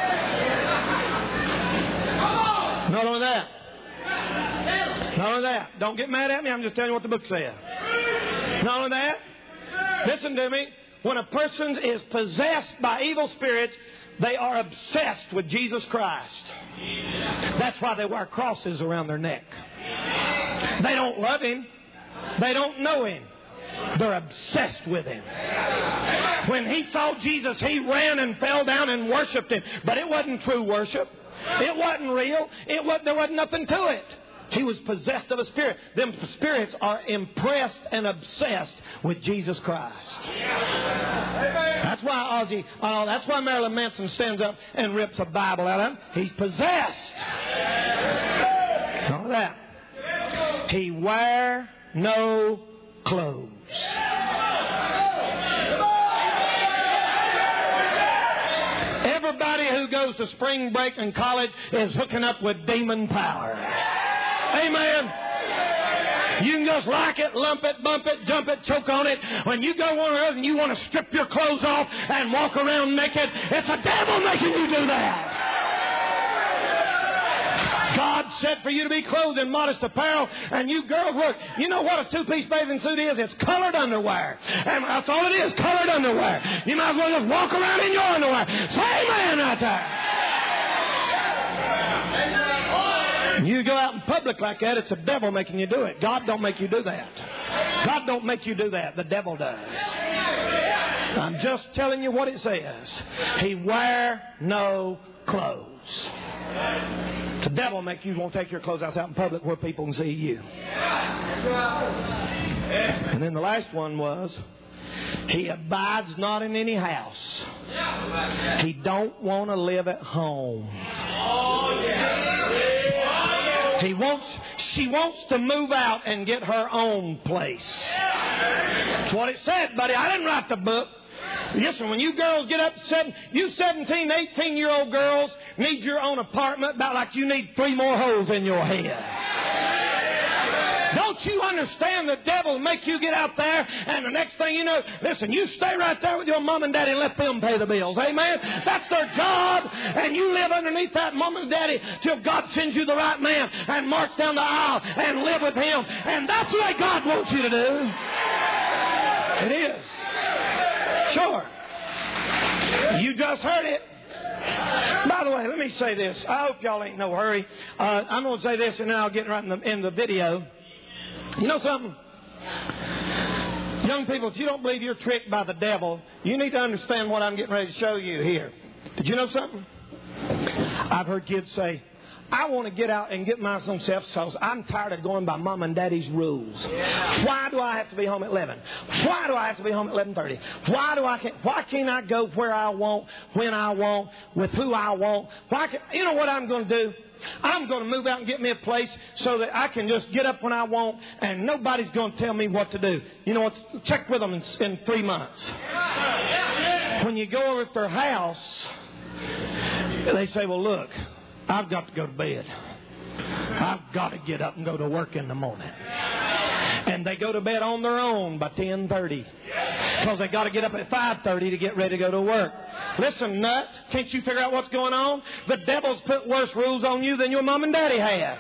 Not only that. Not only that. Don't get mad at me. I'm just telling you what the book says. Not only that. Listen to me. When a person is possessed by evil spirits, they are obsessed with Jesus Christ. That's why they wear crosses around their neck. They don't love Him. They don't know Him. They're obsessed with Him. When He saw Jesus, He ran and fell down and worshiped Him. But it wasn't true worship. It wasn't real. There wasn't nothing to it. He was possessed of a spirit. Them spirits are impressed and obsessed with Jesus Christ. That's why that's why Marilyn Manson stands up and rips a Bible out of him. He's possessed. All that. He wear no clothes. Everybody who goes to spring break in college is hooking up with demon powers. Amen. You can just like it, lump it, bump it, jump it, choke on it. When you go one of those and you want to strip your clothes off and walk around naked, it's the devil making you do that. God said for you to be clothed in modest apparel. And you girls, look, you know what a two-piece bathing suit is? It's colored underwear. And that's all it is, colored underwear. You might as well just walk around in your underwear. Say amen right there. You go out in public like that, it's the devil making you do it. God don't make you do that. God don't make you do that. The devil does. I'm just telling you what it says. He wear no clothes. The devil make you won't take your clothes out in public where people can see you. And then the last one was, he abides not in any house. He don't want to live at home. She wants to move out and get her own place. That's what it said, buddy. I didn't write the book. Listen, when you girls get up, you 17, 18-year-old girls need your own apartment about like you need 3 more holes in your head. Don't you understand the devil will make you get out there and the next thing you know, listen, you stay right there with your mom and daddy and let them pay the bills. Amen? That's their job. And you live underneath that mom and daddy till God sends you the right man and march down the aisle and live with him. And that's the way God wants you to do. It is. Sure. You just heard it. By the way, let me say this. I hope y'all ain't no hurry. I'm going to say this and then I'll get right in the video. You know something? Young people, if you don't believe you're tricked by the devil, you need to understand what I'm getting ready to show you here. Did you know something? I've heard kids say, I want to get out and get myself because I'm tired of going by mom and daddy's rules. Why do I have to be home at 11? Why do I have to be home at 11:30? Why can't I go where I want, when I want, with who I want? You know what I'm going to do? I'm going to move out and get me a place so that I can just get up when I want and nobody's going to tell me what to do. You know what? Check with them in 3 months. When you go over at their house, they say, well, look, I've got to go to bed. I've got to get up and go to work in the morning. And they go to bed on their own by 10:30 because they got to get up at 5:30 to get ready to go to work. Listen, nut, can't you figure out what's going on? The devil's put worse rules on you than your mom and daddy had.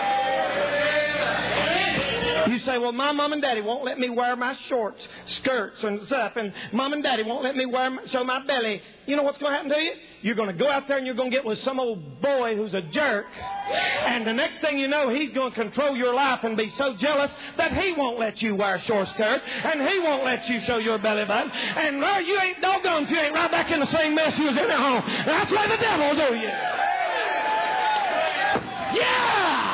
You say, well, my mom and daddy won't let me wear my shorts, skirts, and stuff, and mom and daddy won't let me show my belly. You know what's going to happen to you? You're going to go out there and you're going to get with some old boy who's a jerk, and the next thing you know, he's going to control your life and be so jealous that he won't let you wear a short skirt, and he won't let you show your belly button, and you ain't doggone if you ain't right back in the same mess you was in at home. That's why the devil will do you. Yeah!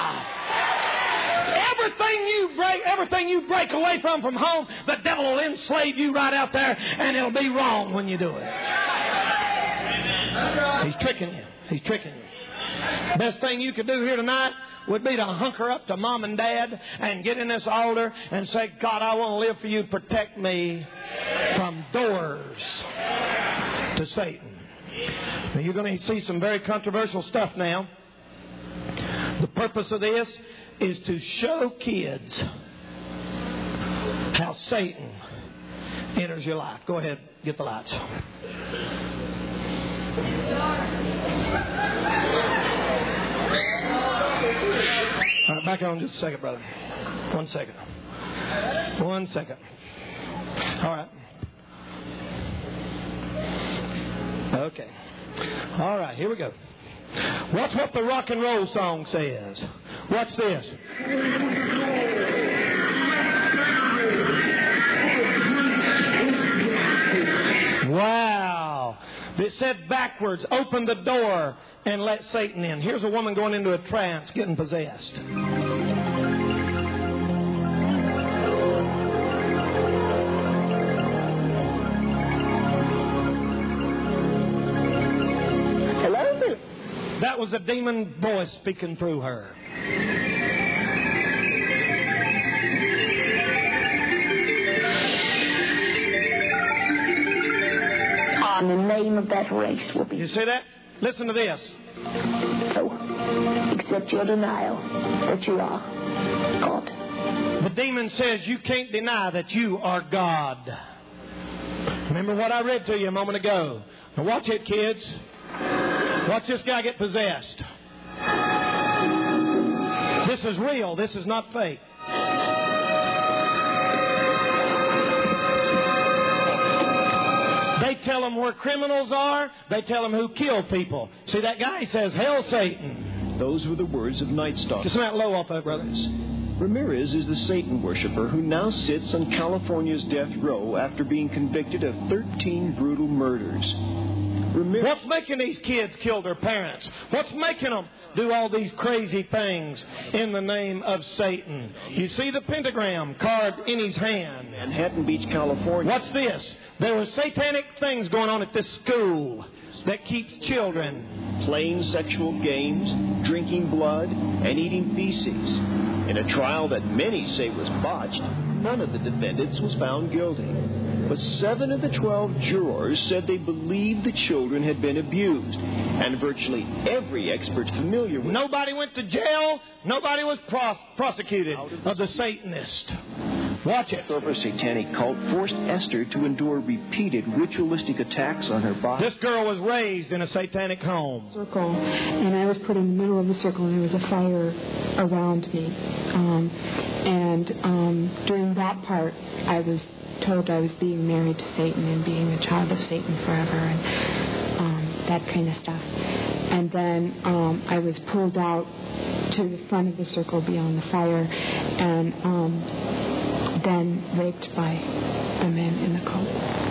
Everything you break away from home, the devil will enslave you right out there, and it'll be wrong when you do it. He's tricking you. He's tricking you. Best thing you could do here tonight would be to hunker up to mom and dad and get in this altar and say, God, I want to live for you. Protect me from doors to Satan. Now, you're going to see some very controversial stuff now. The purpose of this is to show kids how Satan enters your life. Go ahead, get the lights. All right, back on just a second, brother. 1 second. 1 second. All right. Okay. All right, here we go. Watch what the rock and roll song says. Watch this. Wow. It said backwards, open the door and let Satan in. Here's a woman going into a trance, getting possessed. That was a demon voice speaking through her. And the name of that race will be... You see that? Listen to this. So, accept your denial that you are God. The demon says you can't deny that you are God. Remember what I read to you a moment ago. Now watch it, kids. Watch this guy get possessed. This is real. This is not fake. They tell them where criminals are. They tell them who killed people. See that guy? He says, "Hail Satan." Those were the words of Night Stalker. Just that low off that, brothers. Ramirez is the Satan worshiper who now sits on California's death row after being convicted of 13 brutal murders. What's making these kids kill their parents? What's making them do all these crazy things in the name of Satan? You see the pentagram carved in his hand. Manhattan Beach, California. What's this? There were satanic things going on at this school that keeps children playing sexual games, drinking blood, and eating feces. In a trial that many say was botched, none of the defendants was found guilty. But 7 of the 12 jurors said they believed the children had been abused. And virtually every expert familiar with... Nobody went to jail. Nobody was prosecuted of the Satanist. Watch it. The satanic cult forced Esther to endure repeated ritualistic attacks on her body. This girl was raised in a satanic home. Circle, and I was put in the middle of the circle, and there was a fire around me. During that part, I was told I was being married to Satan and being a child of Satan forever, and that kind of stuff. And then I was pulled out to the front of the circle beyond the fire, and then raped by the men in the cult.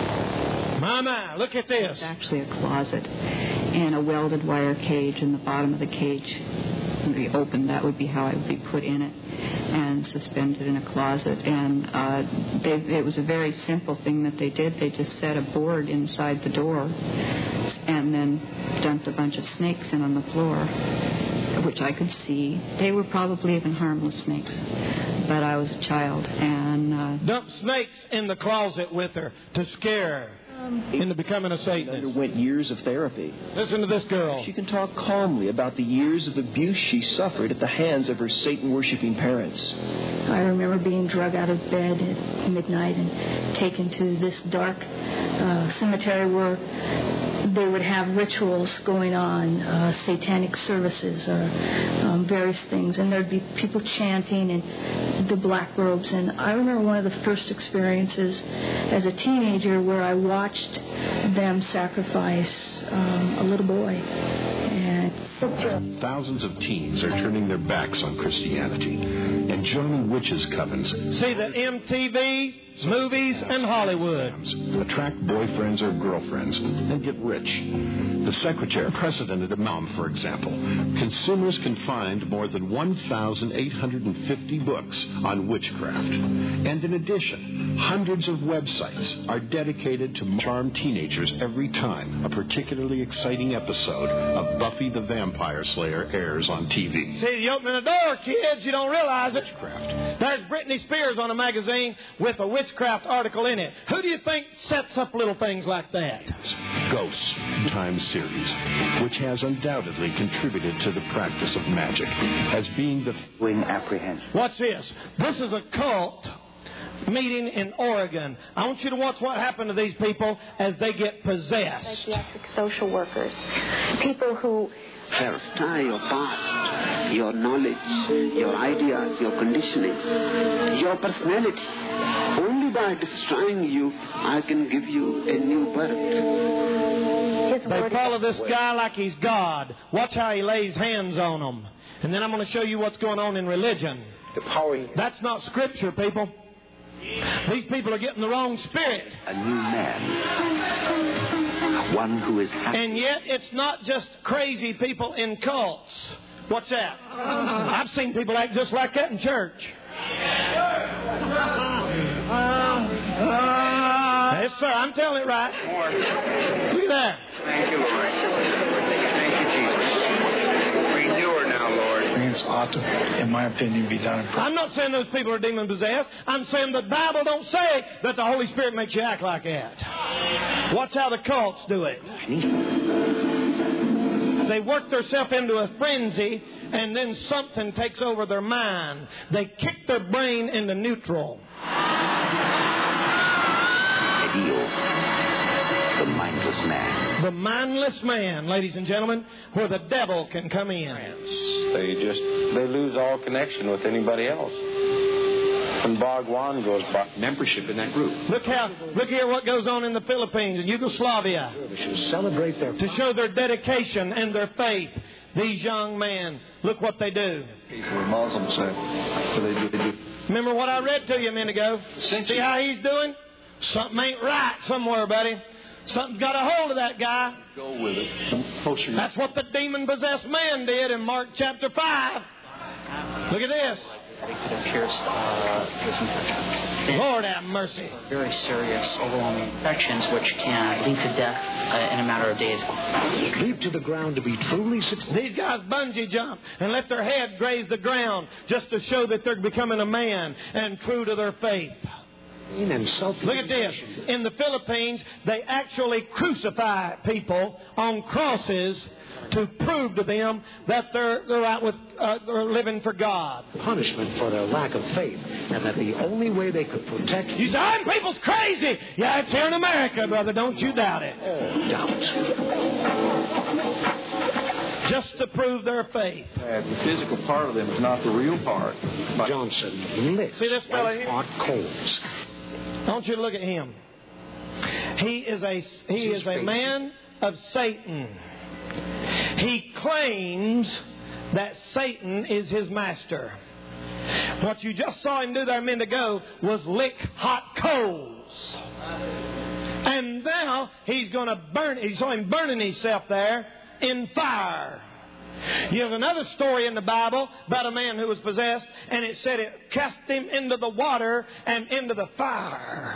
Mama, look at this. It's actually a closet and a welded wire cage, and the bottom of the cage would be open. That would be how I would be put in it and suspended in a closet. And it was a very simple thing that they did. They just set a board inside the door and then dumped a bunch of snakes in on the floor, which I could see. They were probably even harmless snakes, but I was a child. And dumped snakes in the closet with her to scare her into becoming a Satanist. Underwent years of therapy. Listen to this girl. She can talk calmly about the years of abuse she suffered at the hands of her Satan-worshipping parents. I remember being drug out of bed at midnight and taken to this dark cemetery where they would have rituals going on, satanic services, various things, and there'd be people chanting in the black robes. And I remember one of the first experiences as a teenager where I watched them sacrifice a little boy. And thousands of teens are turning their backs on Christianity and joining witches' covens. See the MTV, movies, and Hollywood. Attract boyfriends or girlfriends and get rich. The Secretary, unprecedented amount, for example. Consumers can find more than 1,850 books on witchcraft. And in addition, hundreds of websites are dedicated to charm teenagers every time a particularly exciting episode of Buffy the Vampire Slayer airs on TV. See, you open the door, kids, you don't realize it. Witchcraft. There's Britney Spears on a magazine with a witchcraft article in it. Who do you think sets up little things like that? Ghosts Time series, which has undoubtedly contributed to the practice of magic as being the wing apprehension. Watch this. This is a cult meeting in Oregon. I want you to watch what happened to these people as they get possessed. Psychiatric social workers, people who first tie your past, your knowledge, your ideas, your conditioning, your personality. Only by destroying you, I can give you a new birth. They follow this guy like he's God. Watch how he lays hands on them. And then I'm going to show you what's going on in religion. That's not scripture, people. These people are getting the wrong spirit. A new man. One who is happy. And yet it's not just crazy people in cults. What's that? I've seen people act just like that in church. Yes, sir. I'm telling it right. Look at that. Thank you, Lord. Thank you, Jesus. ought to, in my opinion, be done in prayer. I'm not saying those people are demon-possessed. I'm saying the Bible don't say that the Holy Spirit makes you act like that. Watch how the cults do it. They work themselves into a frenzy, and then something takes over their mind. They kick their brain into neutral. The mindless man. The mindless man, ladies and gentlemen, where the devil can come in. They lose all connection with anybody else. When Bhagwan goes by, membership in that group. Look here what goes on in the Philippines and Yugoslavia. They should celebrate their to show their dedication and their faith. These young men, look what they do. People are Muslims, they do. Remember what I read to you a minute ago? See how he's doing? Something ain't right somewhere, buddy. Something's got a hold of that guy. Go with it. That's what the demon-possessed man did in Mark chapter 5. Look at this. They could have pierced Lord have mercy. Very serious, overwhelming infections which can lead to death in a matter of days. Leap to the ground to be truly successful. These guys bungee jump and let their head graze the ground just to show that they're becoming a man and true to their faith. Look at this. In the Philippines, they actually crucify people on crosses to prove to them that they're out with they're living for God. Punishment for their lack of faith, and that the only way they could protect. You say, "I'm people's crazy." Yeah, it's here in America, brother. Don't you doubt it. Doubt. Just to prove their faith. The physical part of them is not the real part. Johnson lit. See this fellow here? Hot coals. I want you to look at him. He is a man of Satan. He claims that Satan is his master. What you just saw him do there a minute ago was lick hot coals. And now he's going to burn. You saw him burning himself there in fire. You have another story in the Bible about a man who was possessed, and it said it cast him into the water and into the fire.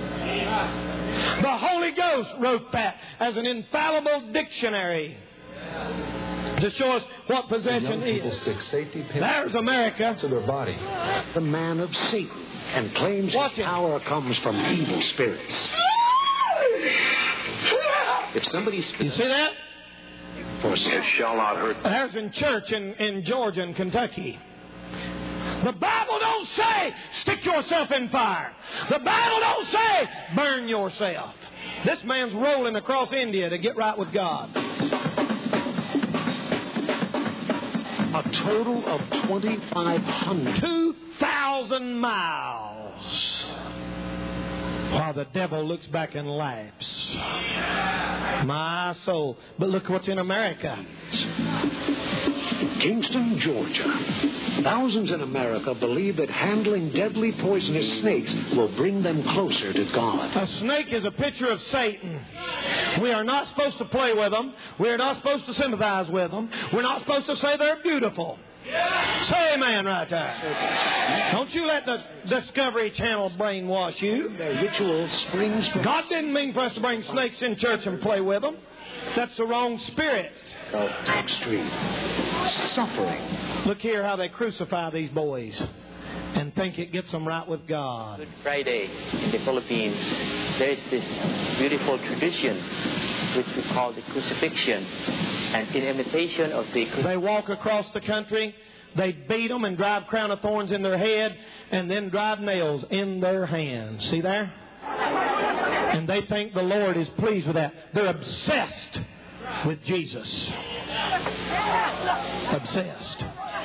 The Holy Ghost wrote that as an infallible dictionary to show us what possession is. Stick safety pins There's America to their body. The man of Satan, and claims his power comes from evil spirits. If somebody you see that? It shall not hurt. There's in church in Georgia and Kentucky. The Bible don't say stick yourself in fire. The Bible don't say burn yourself. This man's rolling across India to get right with God. A total of 2,500. 2,000 miles. While the devil looks back and laughs. My soul. But look what's in America. Kingston, Georgia. Thousands in America believe that handling deadly poisonous snakes will bring them closer to God. A snake is a picture of Satan. We are not supposed to play with them. We are not supposed to sympathize with them. We're not supposed to say they're beautiful. Say amen right there. Don't you let the Discovery Channel brainwash you. Their ritual springs from God didn't mean for us to bring snakes in church and play with them. That's the wrong spirit. Extreme suffering. Look here how they crucify these boys and think it gets them right with God. Good Friday in the Philippines, there is this beautiful tradition which we call the crucifixion. And in imitation of the they walk across the country, they beat them and drive crown of thorns in their head and then drive nails in their hands. See there? And they think the Lord is pleased with that. They're obsessed with Jesus. Obsessed.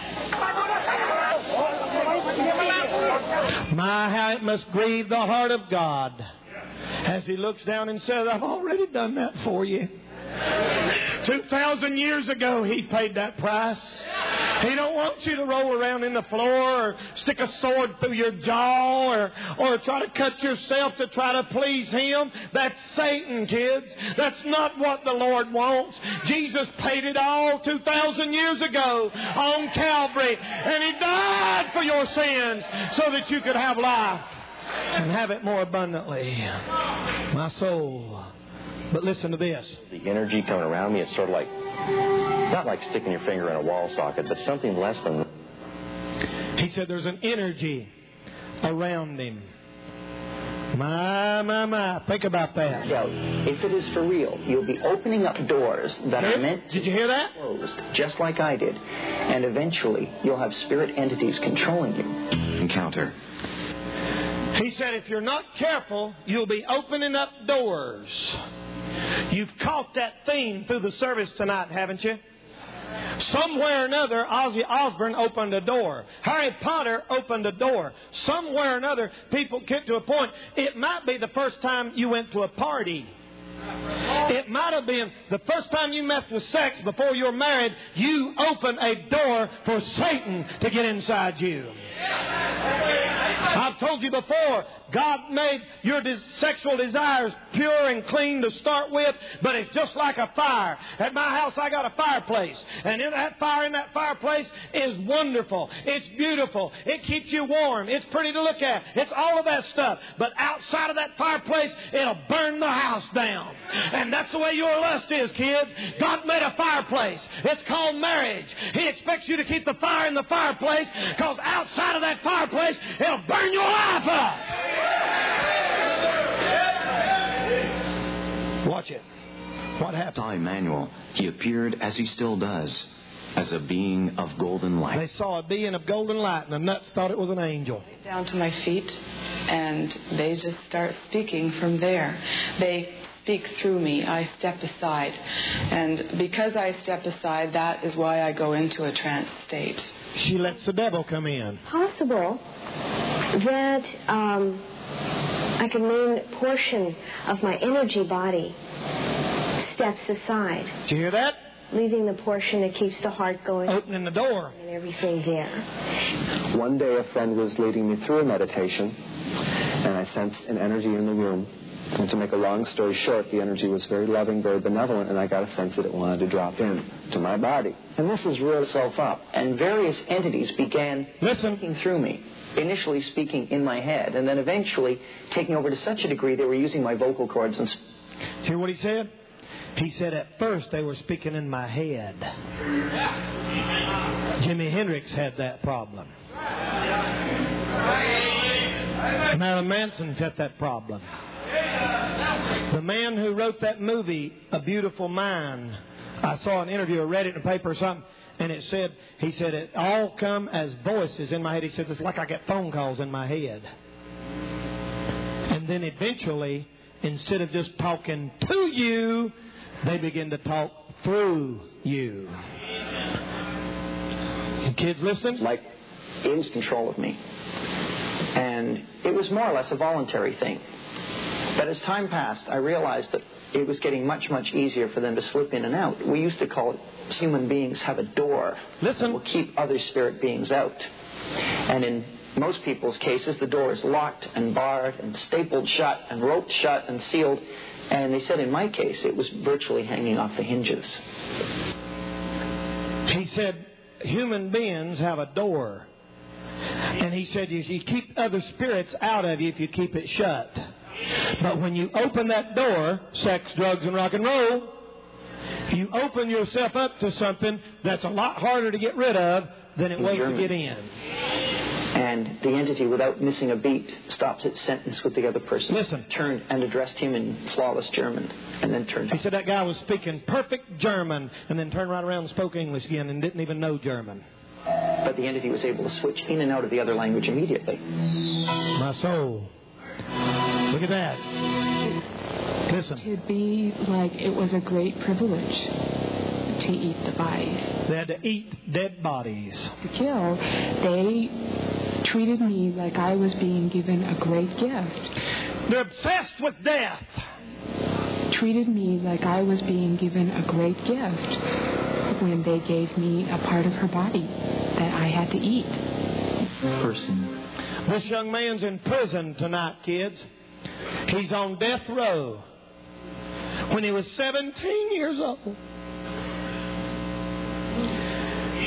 My, how it must grieve the heart of God as He looks down and says, I've already done that for you. 2,000 years ago, He paid that price. He don't want you to roll around in the floor or stick a sword through your jaw or try to cut yourself to try to please Him. That's Satan, kids. That's not what the Lord wants. Jesus paid it all 2,000 years ago on Calvary. And He died for your sins so that you could have life and have it more abundantly. My soul. But listen to this. The energy coming around me, it's sort of like, not like sticking your finger in a wall socket, but something less than He said there's an energy around him. My. Think about that. If it is for real, you'll be opening up doors that are meant to Did you hear that? be closed, just like I did. And eventually, you'll have spirit entities controlling you. Encounter. He said if you're not careful, you'll be opening up doors. You've caught that theme through the service tonight, haven't you? Somewhere or another, Ozzy Osbourne opened a door. Harry Potter opened a door. Somewhere or another, people get to a point. It might be the first time you went to a party. It might have been the first time you met with sex before you're married. You opened a door for Satan to get inside you. I've told you before, God made your sexual desires pure and clean to start with, but it's just like a fire. At my house, I got a fireplace, and in that fireplace is wonderful. It's beautiful. It keeps you warm. It's pretty to look at. It's all of that stuff. But outside of that fireplace, it'll burn the house down. And that's the way your lust is, kids. God made a fireplace. It's called marriage. He expects you to keep the fire in the fireplace, because outside of that fireplace, it'll burn your life up. Watch it. What happened? Saw Emmanuel. He appeared, as he still does, as a being of golden light. They saw a being of golden light, and the nuts thought it was an angel. Down to my feet, and they just start speaking from there. They speak through me. I step aside. And because I step aside, that is why I go into a trance state. She lets the devil come in. Possible that like a main portion of my energy body steps aside. Did you hear that? Leaving the portion that keeps the heart going. Opening the door. And everything there. One day a friend was leading me through a meditation, and I sensed an energy in the room. And to make a long story short, the energy was very loving, very benevolent, and I got a sense that it wanted to drop in to my body. And this is real self-up. And various entities began speaking through me. Initially speaking in my head, and then eventually taking over to such a degree they were using my vocal cords. And hear what he said? He said at first they were speaking in my head. Jimi Hendrix had that problem. Marilyn Manson's had that problem. The man who wrote that movie, A Beautiful Mind, I saw an interview or read it in a paper or something, and he said, it all come as voices in my head. He said, it's like I get phone calls in my head. And then eventually, instead of just talking to you, they begin to talk through you. You kids listening? Like in control of me. And it was more or less a voluntary thing. But as time passed, I realized that it was getting much, much easier for them to slip in and out. We used to call it human beings have a door that will keep other spirit beings out. And in most people's cases, the door is locked and barred and stapled shut and roped shut and sealed. And they said in my case, it was virtually hanging off the hinges. He said human beings have a door. And he said you keep other spirits out of you if you keep it shut. But when you open that door, sex, drugs, and rock and roll, you open yourself up to something that's a lot harder to get rid of than it was to get in. And the entity, without missing a beat, stops its sentence with the other person. Listen. Turned and addressed him in flawless German, and then turned. He said that guy was speaking perfect German, and then turned right around and spoke English again and didn't even know German. But the entity was able to switch in and out of the other language immediately. My soul. Look at that. Listen. To be like, it was a great privilege to eat the bodies. They had to eat dead bodies. To kill. They treated me like I was being given a great gift. They're obsessed with death. Treated me like I was being given a great gift when they gave me a part of her body that I had to eat. Person. This young man's in prison tonight, kids. He's on death row. When he was 17 years old,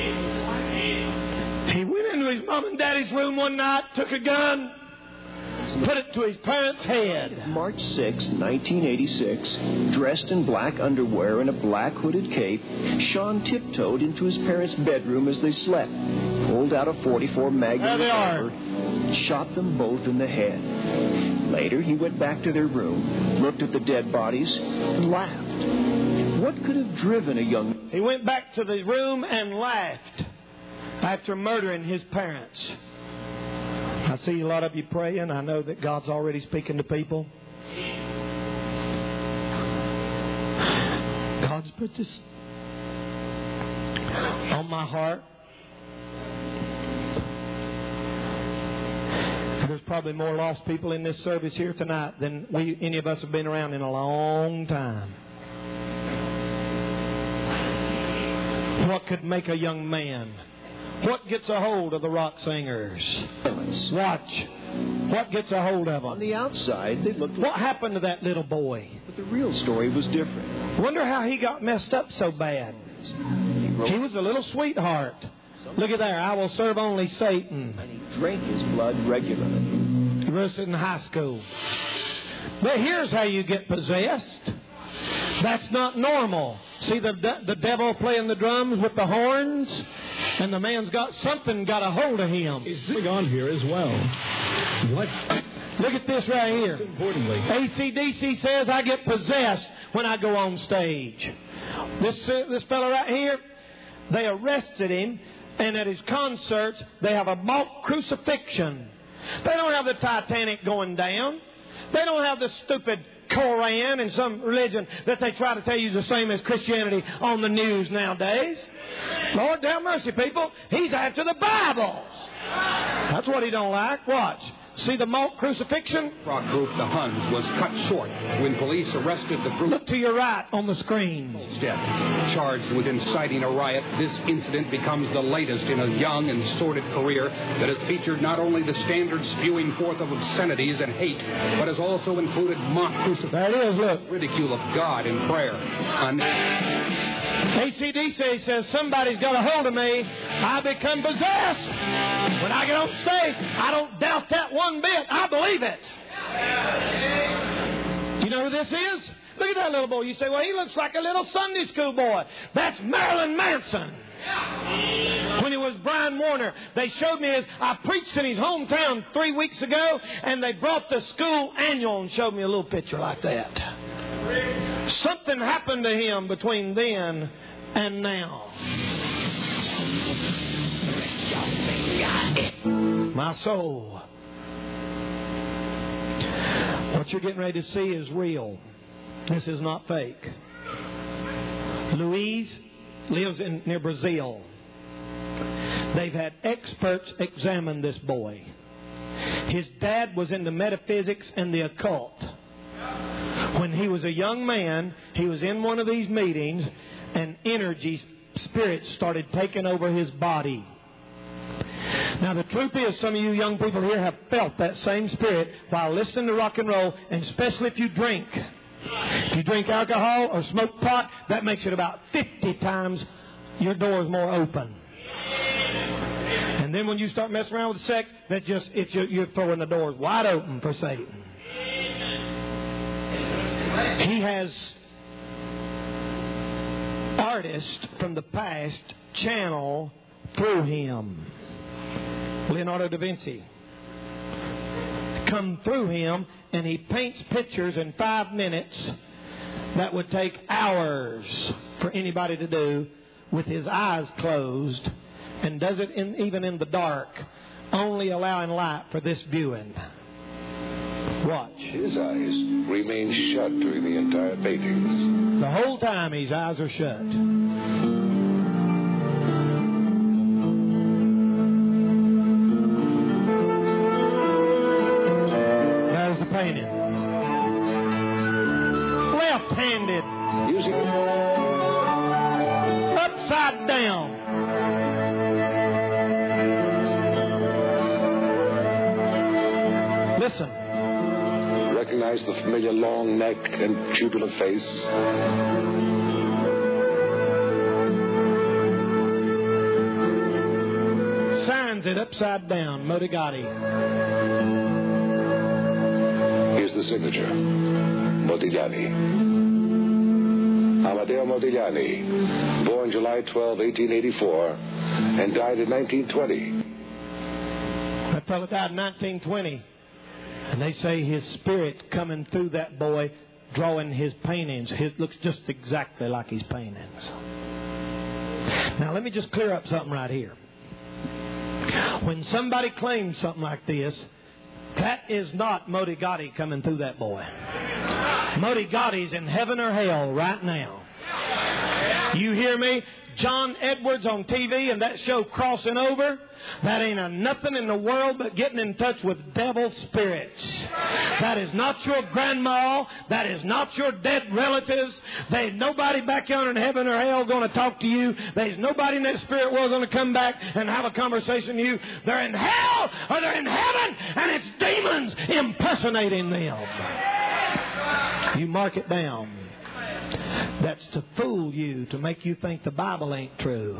he went into his mom and daddy's room one night, took a gun, Put it to his parents' head. March 6, 1986, dressed in black underwear and a black hooded cape, Sean tiptoed into his parents' bedroom as they slept, pulled out a .44 Magnum revolver, shot them both in the head. Later, he went back to their room, looked at the dead bodies, and laughed. What could have driven a young... He went back to the room and laughed after murdering his parents. I see a lot of you praying. I know that God's already speaking to people. God's put this on my heart. There's probably more lost people in this service here tonight than any of us have been around in a long time. What could make a young man? What gets a hold of the rock singers? Watch. What gets a hold of them? On the outside, they looked... What happened to that little boy? But the real story was different. Wonder how he got messed up so bad. He was a little sweetheart. Look at there. I will serve only Satan. And he drank his blood regularly. He was in high school. But here's how you get possessed. That's not normal. See the devil playing the drums with the horns? And the man's got something got a hold of him. Is this on here as well? What? Look at this right here. Importantly, AC/DC says I get possessed when I go on stage. This fellow right here, they arrested him, and at his concerts, they have a mock crucifixion. They don't have the Titanic going down. They don't have the stupid Koran and some religion that they try to tell you is the same as Christianity on the news nowadays. Lord have mercy, people. He's after the Bible. That's what he don't like. Watch. See the mock crucifixion? Rock group, the Huns, was cut short when police arrested the group. Look to your right on the screen. Charged with inciting a riot, this incident becomes the latest in a young and sordid career that has featured not only the standard spewing forth of obscenities and hate, but has also included mock crucifixion. There it is, look. Ridicule of God in prayer. AC/DC says somebody's got a hold of me. I become possessed. When I get on stage, I don't doubt that one bit. I believe it. You know who this is? Look at that little boy. You say, well, he looks like a little Sunday school boy. That's Marilyn Manson. When he was Brian Warner, they showed me I preached in his hometown 3 weeks ago, and they brought the school annual and showed me a little picture like that. Something happened to him between then and now. My soul. What you're getting ready to see is real. This is not fake. Louise lives near Brazil. They've had experts examine this boy. His dad was into metaphysics and the occult. When he was a young man, he was in one of these meetings, and spirits started taking over his body. Now, the truth is, some of you young people here have felt that same spirit while listening to rock and roll, and especially if you drink. If you drink alcohol or smoke pot, that makes it about 50 times your doors more open. And then when you start messing around with sex, you're throwing the doors wide open for Satan. He has artists from the past channel through him. Leonardo da Vinci. Come through him, and he paints pictures in 5 minutes that would take hours for anybody to do with his eyes closed, and does it even in the dark, only allowing light for this viewing. Watch. His eyes remain shut during the entire paintings. The whole time his eyes are shut. There's the painting. Left-handed. Using upside down. Listen. Recognize the familiar long neck and tubular face. Signs it upside down, Modigati. the signature. Modigliani. Amadeo Modigliani, born July 12, 1884, and died in 1920. That fellow died in 1920. And they say his spirit coming through that boy, drawing his paintings. It looks just exactly like his paintings. Now, let me just clear up something right here. When somebody claims something like this, that is not Modi Gotti coming through that boy. Modi Gotti's in heaven or hell right now. You hear me? John Edwards on TV and that show Crossing Over, that ain't a nothing in the world but getting in touch with devil spirits. That is not your grandma. That is not your dead relatives. There's nobody back yonder in heaven or hell going to talk to you. There's nobody in that spirit world going to come back and have a conversation with you. They're in hell or they're in heaven, and it's demons impersonating them. You mark it down. That's to fool you, to make you think the Bible ain't true.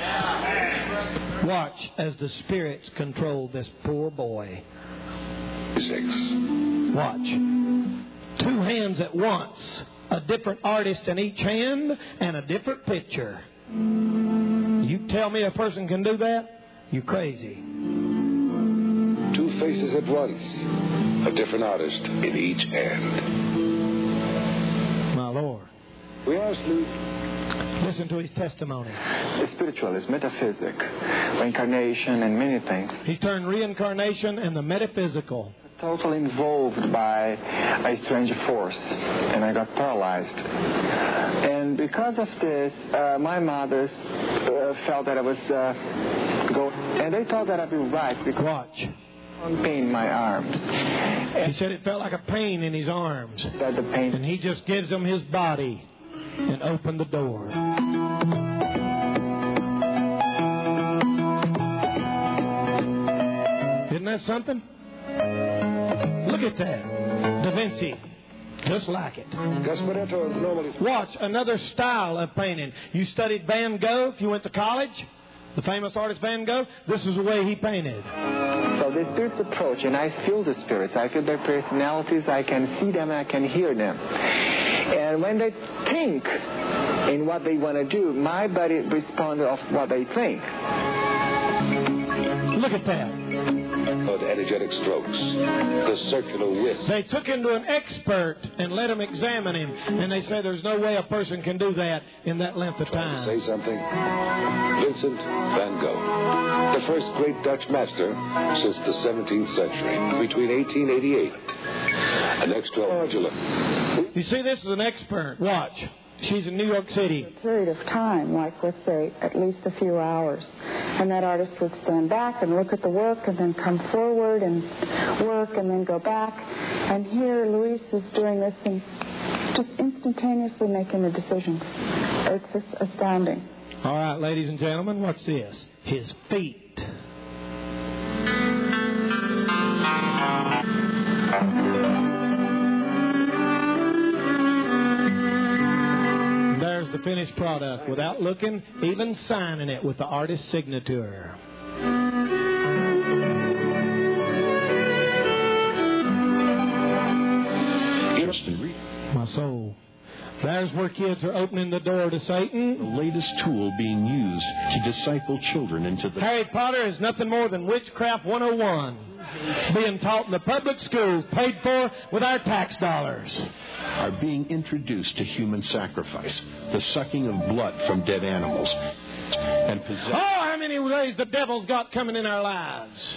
Watch as the spirits control this poor boy. 6. Watch. 2 hands at once. A different artist in each hand and a different picture. You tell me a person can do that? You're crazy. 2 faces at once. A different artist in each hand. My Lord. We asked Luke. Listen to his testimony. Spiritualism, metaphysics, reincarnation, and many things. He's turned reincarnation and the metaphysical. Totally involved by a strange force, and I got paralyzed. And because of this, my mother felt that I was and they thought that I'd be right. Because watch. Pain in my arms. He said it felt like a pain in his arms. That the pain. And he just gives them his body and opened the door. Isn't that something? Look at that. Da Vinci. Just like it. Watch another style of painting. You studied Van Gogh if you went to college. The famous artist Van Gogh, this is the way he painted. So the spirits approach, and I feel the spirits. I feel their personalities. I can see them, I can hear them. And when they think in what they want to do, my body responds of what they think. Look at that. Energetic strokes. The circular whisk. They took him to an expert and let him examine him. And they say there's no way a person can do that in that length of time. Say something. Vincent van Gogh. The first great Dutch master since the 17th century. Between 1888 and extraordinary. You see, this is an expert. Watch. She's in New York City. A period of time, like let's say at least a few hours. And that artist would stand back and look at the work and then come forward and work and then go back. And here Luis is doing this and just instantaneously making the decisions. It's just astounding. All right, ladies and gentlemen, what's this? His feet. There's the finished product without looking, even signing it with the artist's signature. My soul. There's where kids are opening the door to Satan. The latest tool being used to disciple children into the... Harry Potter is nothing more than Witchcraft 101. Being taught in the public schools, paid for with our tax dollars. Are being introduced to human sacrifice, the sucking of blood from dead animals, and possession. Oh, how many ways the devil's got coming in our lives.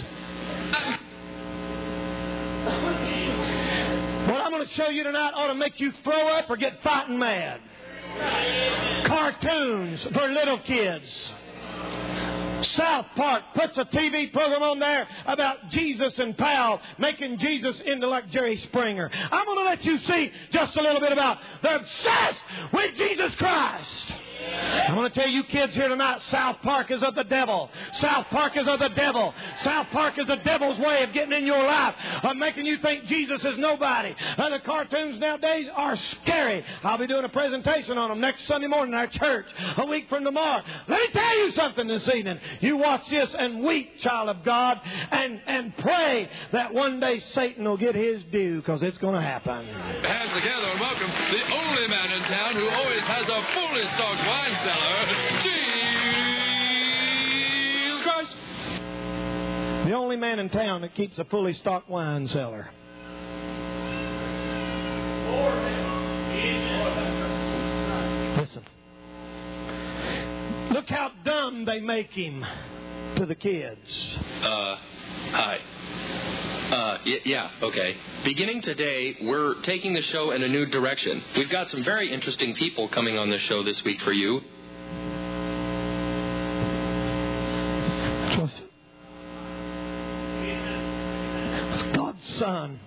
What I'm going to show you tonight ought to make you throw up or get fighting mad. Cartoons for little kids. South Park puts a TV program on there about Jesus and Pal, making Jesus into like Jerry Springer. I'm going to let you see just a little bit about they're obsessed with Jesus Christ. I'm going to tell you kids here tonight, South Park is of the devil. South Park is of the devil. South Park is the devil's way of getting in your life, of making you think Jesus is nobody. The cartoons nowadays are scary. I'll be doing a presentation on them next Sunday morning in our church, a week from tomorrow. Let me tell you something this evening. You watch this and weep, child of God, and pray that one day Satan will get his due, because it's going to happen. Hands together and welcome the only man in town who always has a fully stocked wine cellar, Jesus Christ. The only man in town that keeps a fully stocked wine cellar. Listen. Look how dumb they make him to the kids. Hi. Yeah, okay. Beginning today, we're taking the show in a new direction. We've got some very interesting people coming on the show this week for you. It's God's Son.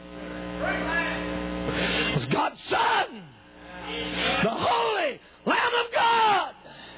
It's God's Son. The Holy Lamb of God.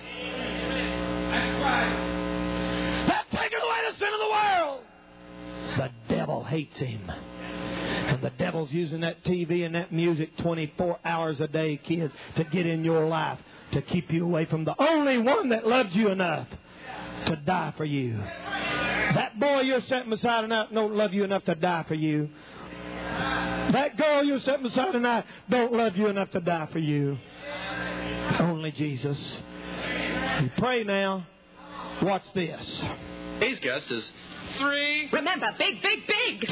That taketh away the sin of the world. The devil hates him. And the devil's using that TV and that music 24 hours a day, kids, to get in your life, to keep you away from the only one that loved you enough to die for you. That boy you're sitting beside tonight don't love you enough to die for you. That girl you're sitting beside tonight don't love you enough to die for you. Only Jesus. You pray now. Watch this. Today's guest is 3. Remember, big, big, big.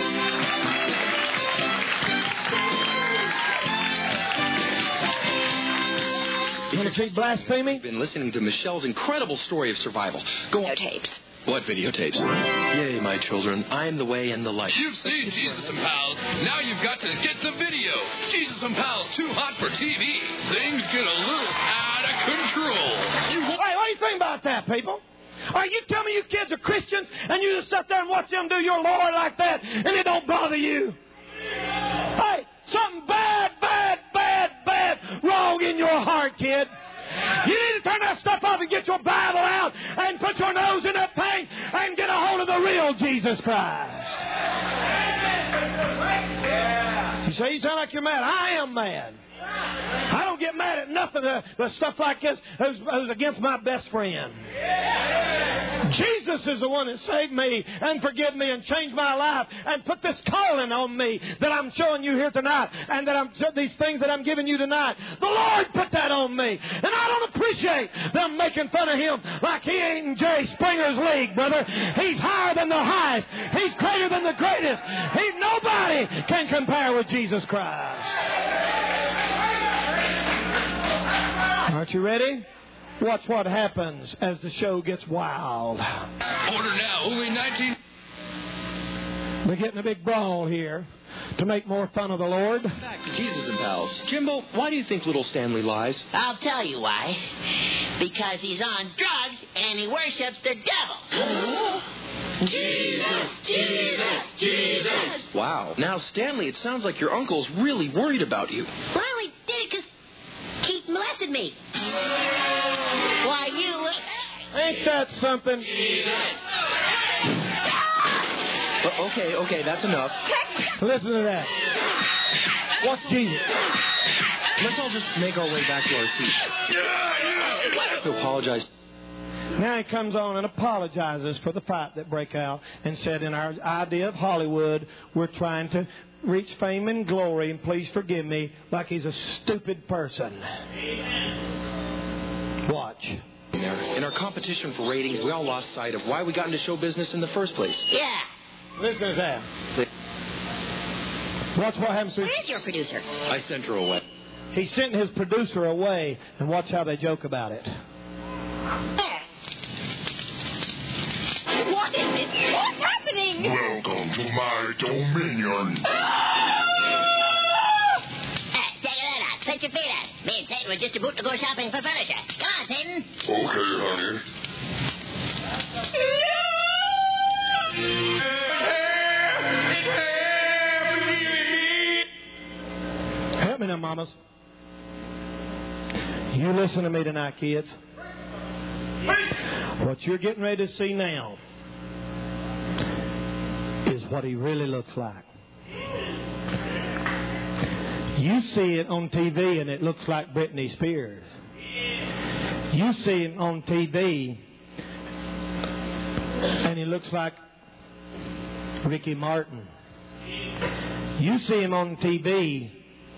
You want to see blasphemy? I've been listening to Michelle's incredible story of survival. Go on. Videotapes. What videotapes? Yay, my children. I am the way and the light. You've seen Jesus and Pals. Now you've got to get the video. Jesus and Pals, too hot for TV. Things get a little out of control. Hey, what do you think about that, people? Are you telling me you kids are Christians and you just sit there and watch them do your Lord like that and it don't bother you? Hey, something bad wrong in your heart, kid. You need to turn that stuff off and get your Bible out and put your nose in that thing and get a hold of the real Jesus Christ. You say you sound like you're mad. I am mad. I don't get mad at nothing but stuff like this who's against my best friend. Jesus is the one that saved me and forgive me and changed my life and put this calling on me that I'm showing you here tonight and that these things that I'm giving you tonight. The Lord put that on me. And I don't appreciate them making fun of him like he ain't in Jerry Springer's league, brother. He's higher than the highest. He's greater than the greatest. Nobody can compare with Jesus Christ. Aren't you ready? Watch what happens as the show gets wild. Order now, only 19. We're getting a big brawl here to make more fun of the Lord. Back to Jesus and Pals. Jimbo, why do you think little Stanley lies? I'll tell you why. Because he's on drugs and he worships the devil. Jesus, Jesus, Jesus. Wow. Now, Stanley, it sounds like your uncle's really worried about you. Well, he did because Keith molested me. Why, you... Ain't that something? Okay, that's enough. Listen to that. What's Jesus? Let's all just make our way back to our seats. I apologize. Now he comes on and apologizes for the fight that broke out and said, in our idea of Hollywood, we're trying to reach fame and glory, and please forgive me, like he's a stupid person. Watch. In our competition for ratings, we all lost sight of why we got into show business in the first place. Yeah. Listen to that. Watch what happens to... Where's your producer? I sent her away. He sent his producer away, and watch how they joke about it. What is this? What's happening? Welcome to my dominion. Put your feet up. Me and Satan were just about to go shopping for furniture. Come on, Satan. Okay, honey. Help me now, mamas. You listen to me tonight, kids. What you're getting ready to see now what he really looks like. You see it on TV and it looks like Britney Spears. You see him on TV and he looks like Ricky Martin. You see him on TV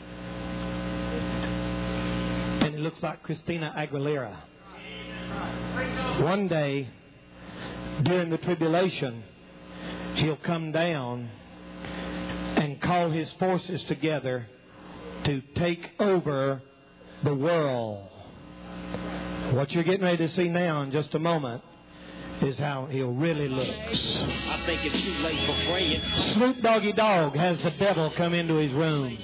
and he looks like Christina Aguilera. One day, during the tribulation, he'll come down and call his forces together to take over the world. What you're getting ready to see now in just a moment is how he really looks. I think it's too late for praying. Snoop Doggy Dogg has the devil come into his room.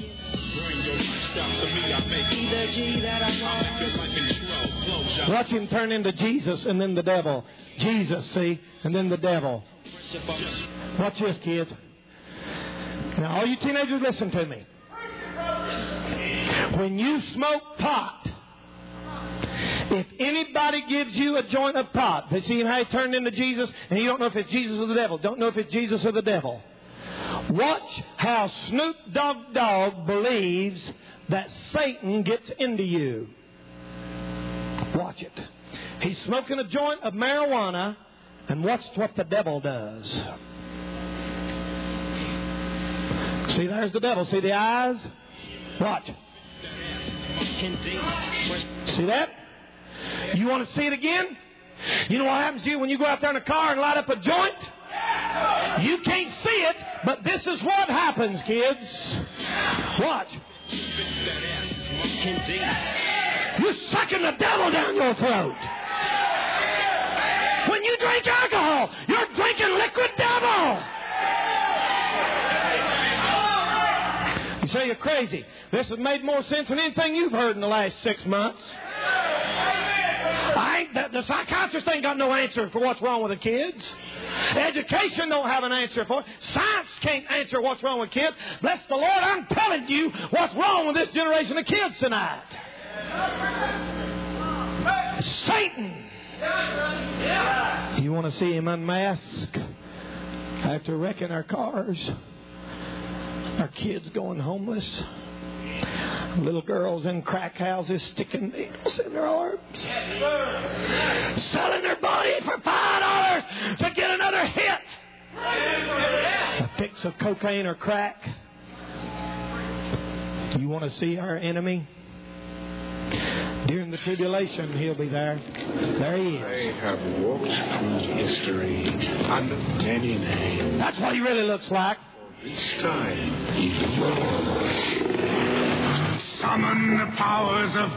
Watch him turn into Jesus and then the devil. Jesus, see, and then the devil. Watch this, kids. Now, all you teenagers, listen to me. When you smoke pot, if anybody gives you a joint of pot, they see how he turned into Jesus, and you don't know if it's Jesus or the devil. Don't know if it's Jesus or the devil. Watch how Snoop Dogg believes that Satan gets into you. Watch it. He's smoking a joint of marijuana, and watch what the devil does. See, there's the devil. See the eyes? Watch. See that? You want to see it again? You know what happens to you when you go out there in a car and light up a joint? You can't see it, but this is what happens, kids. Watch. You're sucking the devil down your throat. When you drink alcohol, you're drinking liquid devil. You say you're crazy. This has made more sense than anything you've heard in the last 6 months. The psychiatrist ain't got no answer for what's wrong with the kids. Education don't have an answer for it. Science can't answer what's wrong with kids. Bless the Lord, I'm telling you what's wrong with this generation of kids tonight. Satan. You want to see him unmask? After wrecking our cars, our kids going homeless, little girls in crack houses sticking needles in their arms, selling their body for $5 to get another hit, a fix of cocaine or crack. You want to see our enemy? During the tribulation, he'll be there. There he is. They have walked through history under many names. That's what he really looks like. This time, he's yours. Summon the powers of...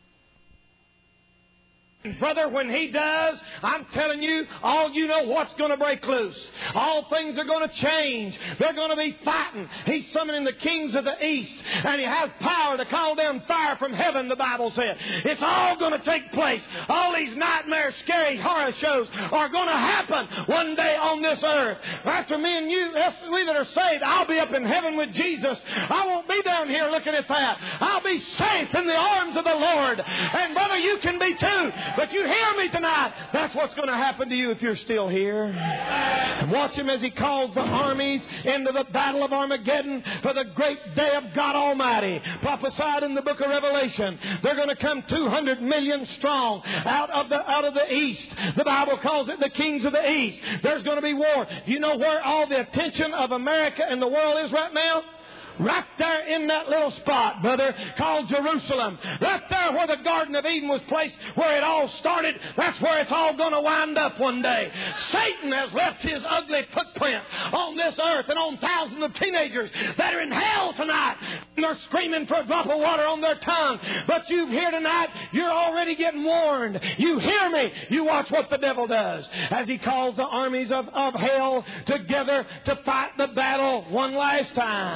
Brother, when he does, I'm telling you, all you know what's going to break loose. All things are going to change. They're going to be fighting. He's summoning the kings of the east, and he has power to call down fire from heaven, the Bible said. It's all going to take place. All these nightmare, scary horror shows are going to happen one day on this earth. After me and you, we that are saved, I'll be up in heaven with Jesus. I won't be down here looking at that. I'll be safe in the arms of the Lord. And brother, you can be too. But you hear me tonight. That's what's going to happen to you if you're still here. And watch him as he calls the armies into the battle of Armageddon for the great day of God Almighty. Prophesied in the book of Revelation. They're going to come 200 million strong out of the east. The Bible calls it the kings of the east. There's going to be war. You know where all the attention of America and the world is right now? Right there in that little spot, brother, called Jerusalem. Right there where the Garden of Eden was placed, where it all started. That's where it's all going to wind up one day. Satan has left his ugly footprint on this earth and on thousands of teenagers that are in hell tonight. And they're screaming for a drop of water on their tongue. But you here tonight, you're already getting warned. You hear me. You watch what the devil does as he calls the armies of hell together to fight the battle one last time.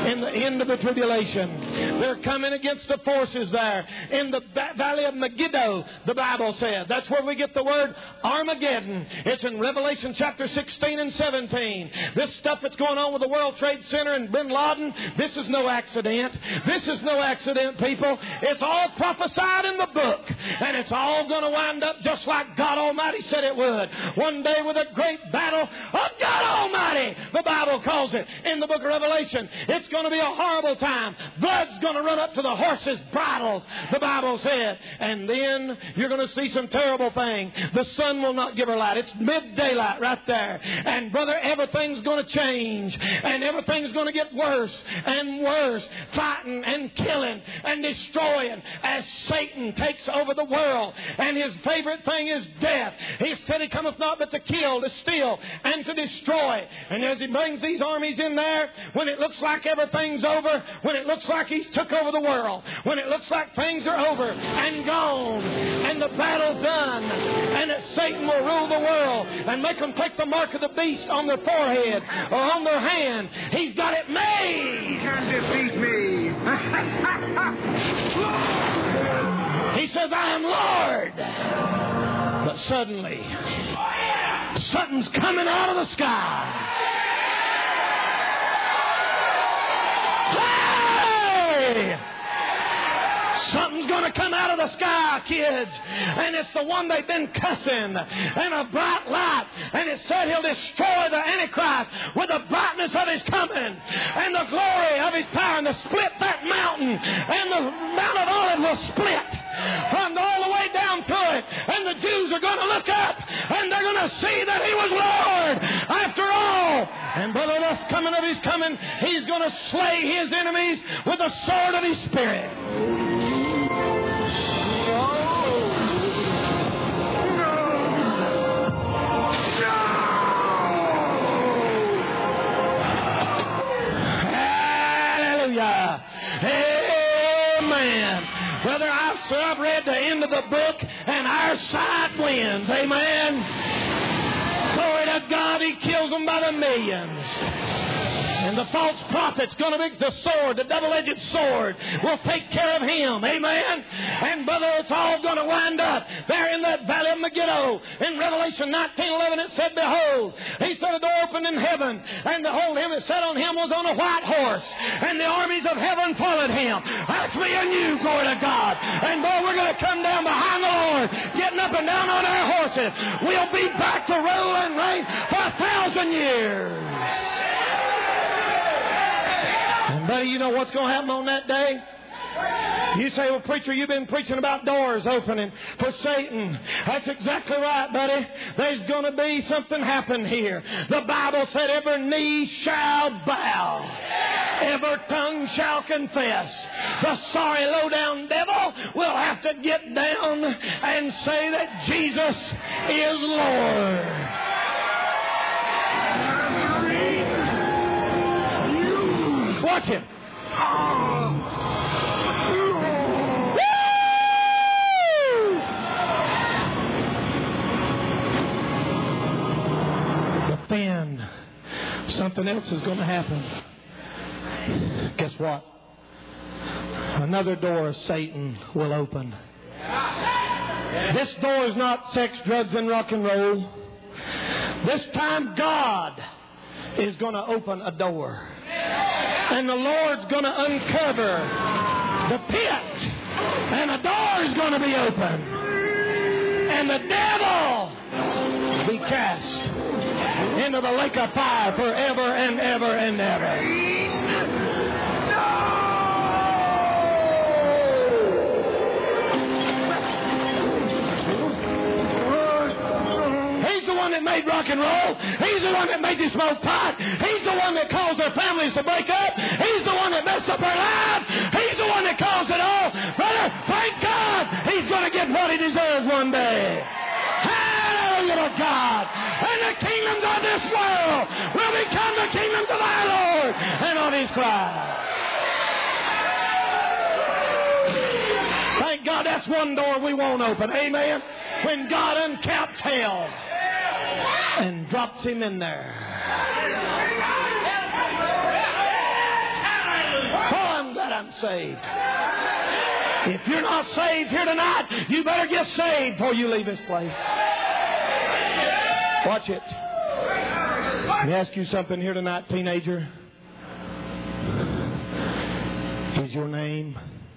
in the end of the tribulation. They're coming against the forces there in the valley of Megiddo, the Bible said. That's where we get the word Armageddon. It's in Revelation chapter 16 and 17. This stuff that's going on with the World Trade Center and Bin Laden, this is no accident. This is no accident, people. It's all prophesied in the book. And it's all going to wind up just like God Almighty said it would. One day with a great battle of God Almighty, the Bible calls it in the book of Revelation. It's going to be a horrible time. Blood's going to run up to the horses' bridles, the Bible said. And then you're going to see some terrible thing. The sun will not give her light. It's mid-daylight right there. And brother, everything's going to change. And everything's going to get worse and worse. Fighting and killing and destroying as Satan takes over the world. And his favorite thing is death. He said he cometh not but to kill, to steal, and to destroy. And as he brings these armies in there, when it looks like everything's over, when it looks like he's took over the world, when it looks like things are over and gone, and the battle's done, and that Satan will rule the world and make them take the mark of the beast on their forehead or on their hand. He's got it made. He can't defeat me. He says, I am Lord. But suddenly, something's coming out of the sky. Hey! Something's going to come out of the sky, kids. And it's the one they've been cussing. And a bright light. And it said he'll destroy the Antichrist with the brightness of his coming. And the glory of his power. And to split that mountain. And the Mount of Olives will split. From all the way down to it. And the Jews are going to look up. And they're going to see that he was Lord. After all. And brother, this coming of his coming, he's going to slay his enemies with the sword of his Spirit. Amen. Brother, I've read the end of the book, and our side wins. Amen. Glory to God, he kills them by the millions. And the false prophet's going to be the sword, the double-edged sword, will take care of him. Amen. And brother, it's all going to wind up there in that valley of Megiddo. In Revelation 19:11 it said, behold, he said a door opened in heaven, and behold, him that sat on him was on a white horse, and the armies of heaven followed him. That's me and you, glory to God. And boy, we're going to come down behind the Lord, getting up and down on our horses. We'll be back to rule and reign for 1,000 years. And buddy, you know what's going to happen on that day? You say, well, preacher, you've been preaching about doors opening for Satan. That's exactly right, buddy. There's going to be something happen here. The Bible said every knee shall bow. Every tongue shall confess. The sorry, low-down devil will have to get down and say that Jesus is Lord. Watch him. But then something else is going to happen. Guess what? Another door of Satan will open. This door is not sex, drugs, and rock and roll. This time God is going to open a door. And the Lord's going to uncover the pit. And a door is going to be open. And the devil be cast into the lake of fire forever and ever and ever. He's the one that made rock and roll. He's the one that made you smoke pot. He's the one that caused their families to break up. He's the one that messed up their lives. He's the one that caused it all. Brother, thank God he's going to get what he deserves one day. Hallelujah to God. And the kingdoms of this world will become the kingdoms of our Lord and of his Christ. Thank God that's one door we won't open. Amen. When God uncaps hell and drops him in there. I'm glad I'm saved. If you're not saved here tonight, you better get saved before you leave this place. Watch it. Let me ask you something here tonight, teenager. Is your name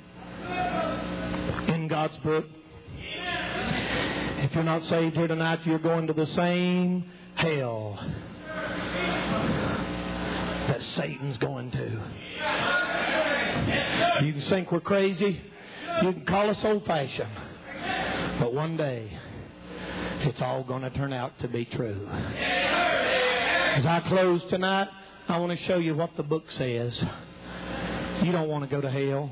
in God's book? If you're not saved here tonight, you're going to the same hell that Satan's going to. You can think we're crazy. You can call us old-fashioned. But one day, it's all going to turn out to be true. As I close tonight, I want to show you what the book says. You don't want to go to hell.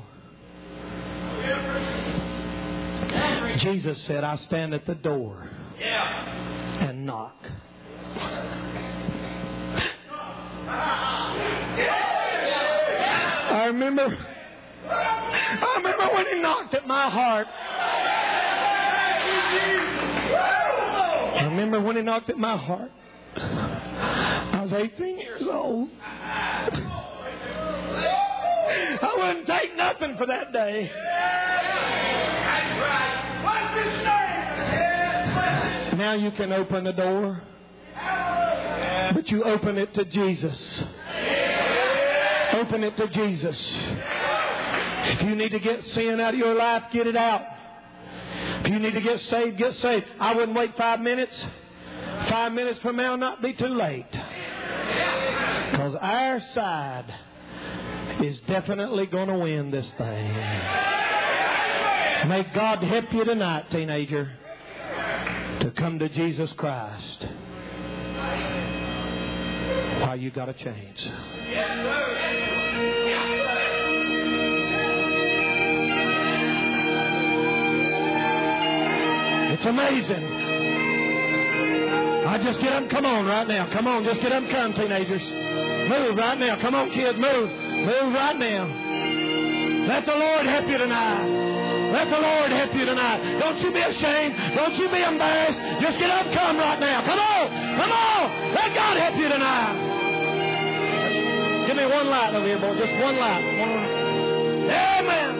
Jesus said, I stand at the door and knock. I remember when He knocked at my heart. I remember when He knocked at my heart. I was 18 years old. I wouldn't take nothing for that day. Now you can open the door, but you open it to Jesus. Open it to Jesus. If you need to get sin out of your life, get it out. If you need to get saved, get saved. I wouldn't wait 5 minutes. 5 minutes from now, not be too late. Because our side is definitely going to win this thing. May God help you tonight, teenager, to come to Jesus Christ while you got a chance. It's amazing. I just get up. Come on right now. Come on, just get up and come, teenagers. Move right now. Come on, kids, move. Move right now. Let the Lord help you tonight. Let the Lord help you tonight. Don't you be ashamed. Don't you be embarrassed. Just get up, come right now. Come on. Come on. Let God help you tonight. Give me one light over here, boy. Just one light. One light. Amen.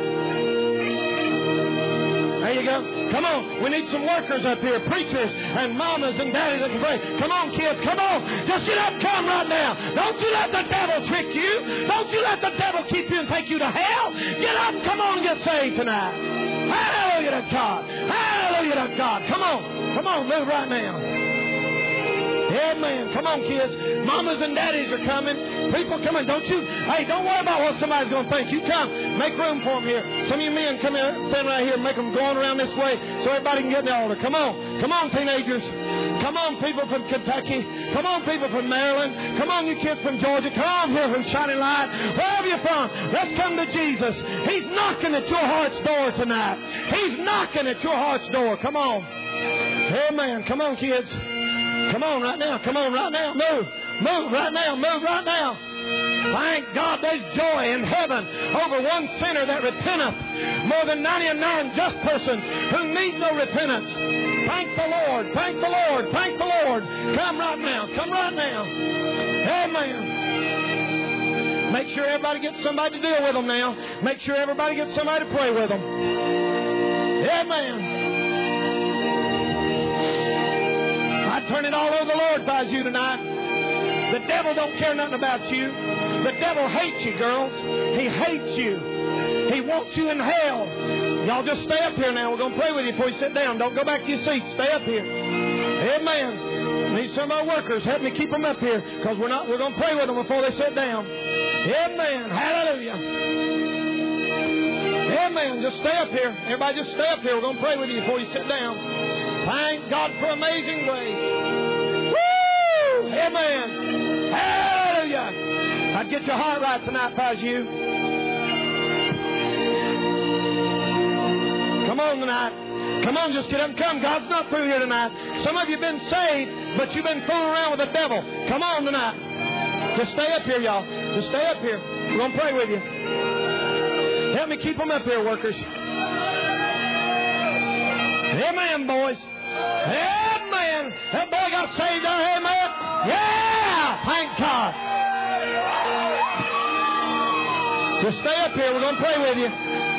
There you go. Come on. We need some workers up here. Preachers and mamas and daddies that can pray. Come on, kids. Come on. Just get up. Come right now. Don't you let the devil trick you. Don't you let the devil keep you and take you to hell. Get up. Come on and get saved tonight. Hallelujah to God. Hallelujah to God. Come on. Come on. Move right now. Amen. Come on, kids. Mamas and daddies are coming. People coming. Don't worry about what somebody's going to think. You come. Make room for them here. Some of you men come here, stand right here, make them go on around this way so everybody can get in the altar. Come on. Come on, teenagers. Come on, people from Kentucky. Come on, people from Maryland. Come on, you kids from Georgia. Come on here from Shining Light. Wherever you're from, let's come to Jesus. He's knocking at your heart's door tonight. He's knocking at your heart's door. Come on. Amen. Come on, kids. Come on right now. Come on right now. Move. Move right now. Move right now. Thank God there's joy in heaven over one sinner that repenteth more than 99 just persons who need no repentance. Thank the Lord. Thank the Lord. Thank the Lord. Come right now. Come right now. Amen. Make sure everybody gets somebody to deal with them now. Make sure everybody gets somebody to pray with them. Amen. I'd turn it all over the Lord if I was you tonight. The devil don't care nothing about you. The devil hates you, girls. He hates you. He wants you in hell. Y'all just stay up here now. We're going to pray with you before you sit down. Don't go back to your seats. Stay up here. Amen. Need some of our workers. Help me keep them up here because we're going to pray with them before they sit down. Amen. Hallelujah. Amen. Just stay up here. Everybody just stay up here. We're going to pray with you before you sit down. Thank God for amazing grace. Woo! Amen. Hallelujah. I'd get your heart right tonight if I was you. Come on tonight. Come on, just get up and come. God's not through here tonight. Some of you have been saved, but you've been fooling around with the devil. Come on tonight. Just stay up here, y'all. Just stay up here. We're going to pray with you. Help me keep them up here, workers. Amen, boys. Amen. That boy got saved down here, amen. Yeah! Thank God. Just stay up here. We're going to pray with you.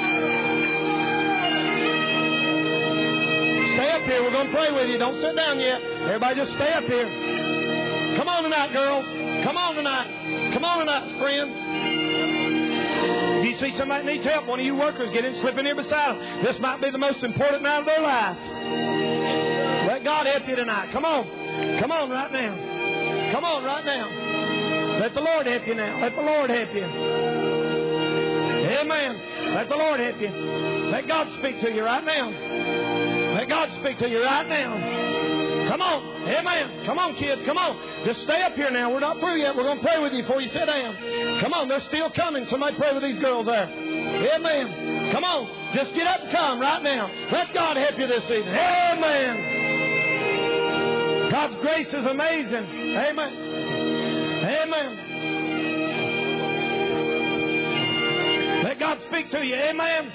Stay up here. We're going to pray with you. Don't sit down yet. Everybody just stay up here. Come on tonight, girls. Come on tonight. Come on tonight, friend. If you see somebody needs help, one of you workers, get in, slip in here beside them. This might be the most important night of their life. Let God help you tonight. Come on. Come on right now. Come on right now. Let the Lord help you now. Let the Lord help you. Amen. Let the Lord help you. Let God speak to you right now. Let God speak to you right now. Come on. Amen. Come on, kids. Come on. Just stay up here now. We're not through yet. We're going to pray with you before you sit down. Come on. They're still coming. Somebody pray with these girls there. Amen. Come on. Just get up and come right now. Let God help you this evening. Amen. God's grace is amazing. Amen. Amen. Let God speak to you. Amen.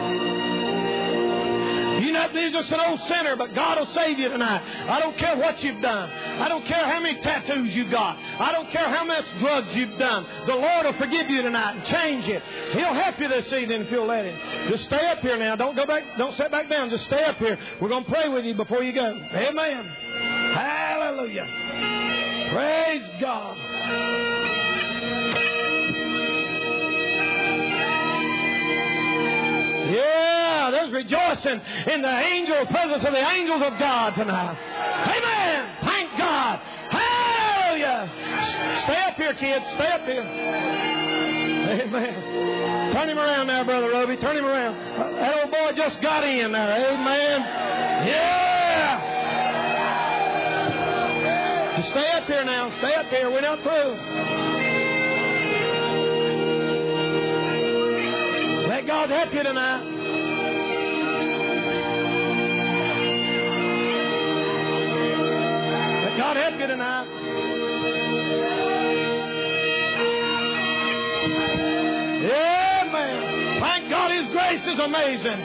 You're not just an old sinner, but God will save you tonight. I don't care what you've done. I don't care how many tattoos you've got. I don't care how much drugs you've done. The Lord will forgive you tonight and change you. He'll help you this evening if you'll let Him. Just stay up here now. Don't go back. Don't sit back down. Just stay up here. We're going to pray with you before you go. Amen. Hallelujah. Praise God. Yeah, there's rejoicing in the presence of the angels of God tonight. Amen. Thank God. Hallelujah. Stay up here, kids. Stay up here. Amen. Turn him around now, Brother Roby. Turn him around. That old boy just got in there. Amen. Yeah. Just stay up here now. Stay up here. We're not through. Let God help you tonight. Let God help you tonight. Amen. Thank God His grace is amazing.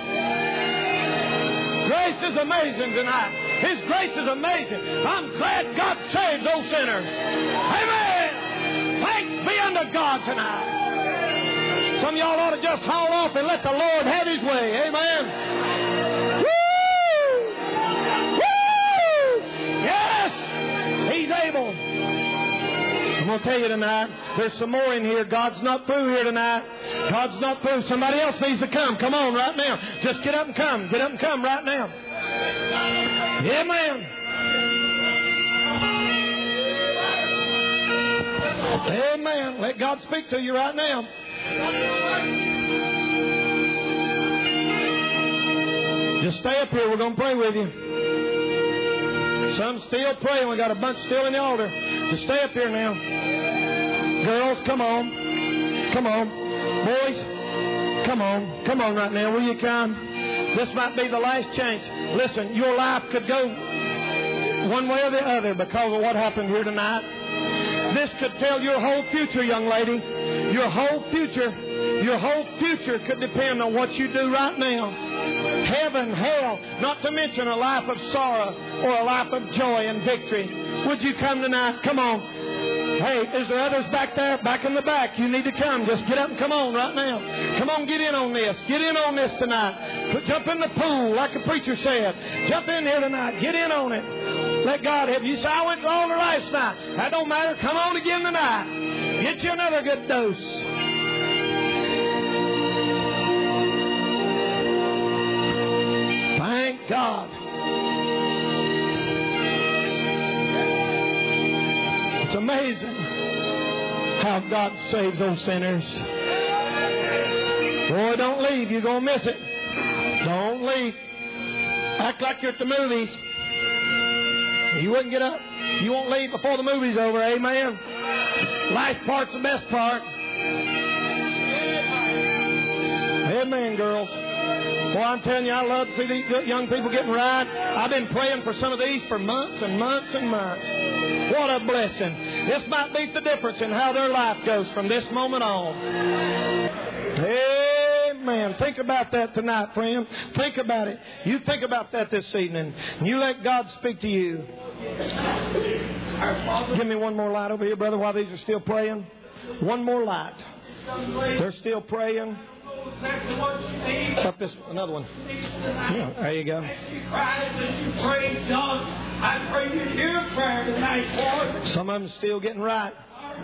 Grace is amazing tonight. His grace is amazing. I'm glad God saves those sinners. Amen. Thanks be unto God tonight. Some of y'all ought to just haul off and let the Lord have His way. Amen. Woo! Woo! Yes! He's able. I'm going to tell you tonight, there's some more in here. God's not through here tonight. God's not through. Somebody else needs to come. Come on right now. Just get up and come. Get up and come right now. Amen. Amen. Let God speak to you right now. Just stay up here. We're going to pray with you. Some still praying. We got a bunch still in the altar. Just stay up here now. Girls, come on. Come on. Boys, come on. Come on right now. Will you come? This might be the last chance. Listen, your life could go one way or the other because of what happened here tonight. This could tell your whole future, young lady. Your whole future could depend on what you do right now. Heaven, hell, not to mention a life of sorrow or a life of joy and victory. Would you come tonight? Come on. Hey, is there others back there? Back in the back. You need to come. Just get up and come on right now. Come on, get in on this. Get in on this tonight. Jump in the pool like the preacher said. Jump in here tonight. Get in on it. Let God help you. Say, I went to the altar last night. That don't matter. Come on again tonight. Get you another good dose. Thank God. It's amazing how God saves those sinners. Boy, don't leave. You're going to miss it. Don't leave. Act like you're at the movies. You wouldn't get up. You won't leave before the movie's over. Amen. Last part's the best part. Amen, girls. Boy, I'm telling you, I love to see these young people getting right. I've been praying for some of these for months and months and months. What a blessing. This might make the difference in how their life goes from this moment on. Amen. Think about that tonight, friend. Think about it. You think about that this evening. And you let God speak to you. Give me one more light over here, brother, while these are still praying. One more light. They're still praying. Up this, another one. Yeah, there you go. Some of them still getting right.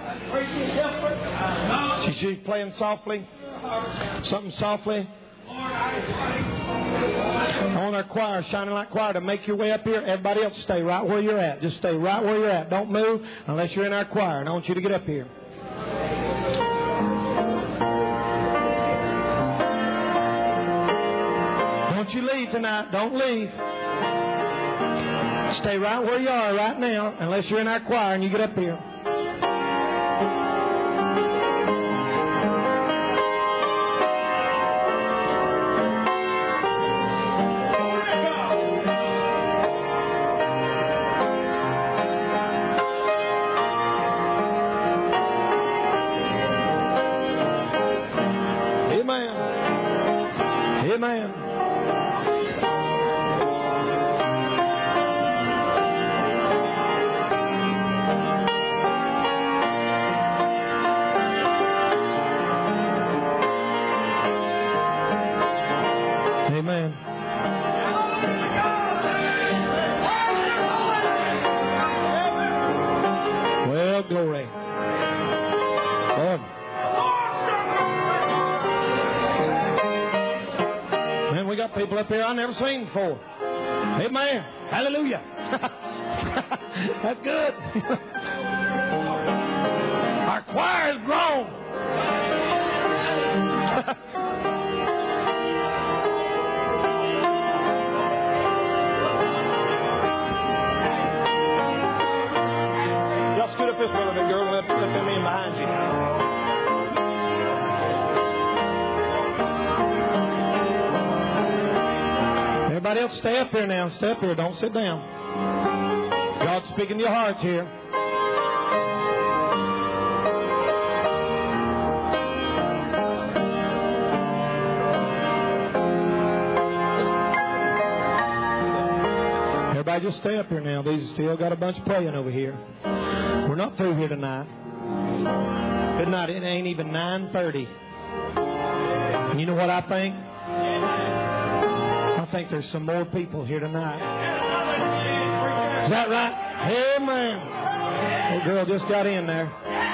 She's playing softly. Something softly. I want our choir, Shining Light Choir, to make your way up here. Everybody else stay right where you're at. Just stay right where you're at. Don't move unless you're in our choir. And I want you to get up here. Don't you leave tonight. Don't leave. Stay right where you are right now unless you're in our choir and you get up here. People up here I've never seen before. Amen. Hallelujah. That's good. Our choir has grown. Y'all scoot up this way a little bit, girl. Let them in behind you. Everybody else stay up here now. Stay up here. Don't sit down. God's speaking to your hearts here. Everybody just stay up here now. These still got a bunch praying over here. We're not through here tonight. Good night. It ain't even 9:30. And you know what I think? I think there's some more people here tonight. Is that right? Amen. That girl just got in there.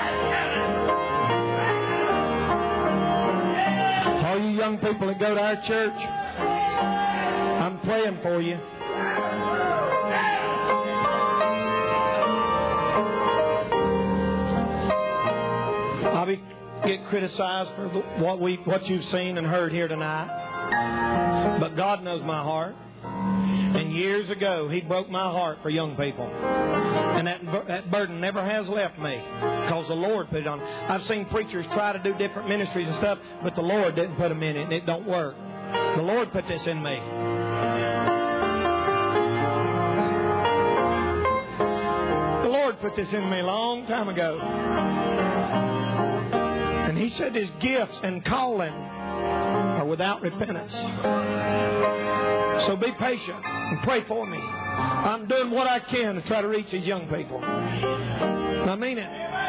All you young people that go to our church, I'm praying for you. I'll get criticized for what you've seen and heard here tonight. But God knows my heart. And years ago, He broke my heart for young people. And that burden never has left me because the Lord put it on. I've seen preachers try to do different ministries and stuff, but the Lord didn't put them in it, and it don't work. The Lord put this in me. The Lord put this in me a long time ago. And He said His gifts and calling are without repentance. So be patient and pray for me. I'm doing what I can to try to reach these young people. And I mean it.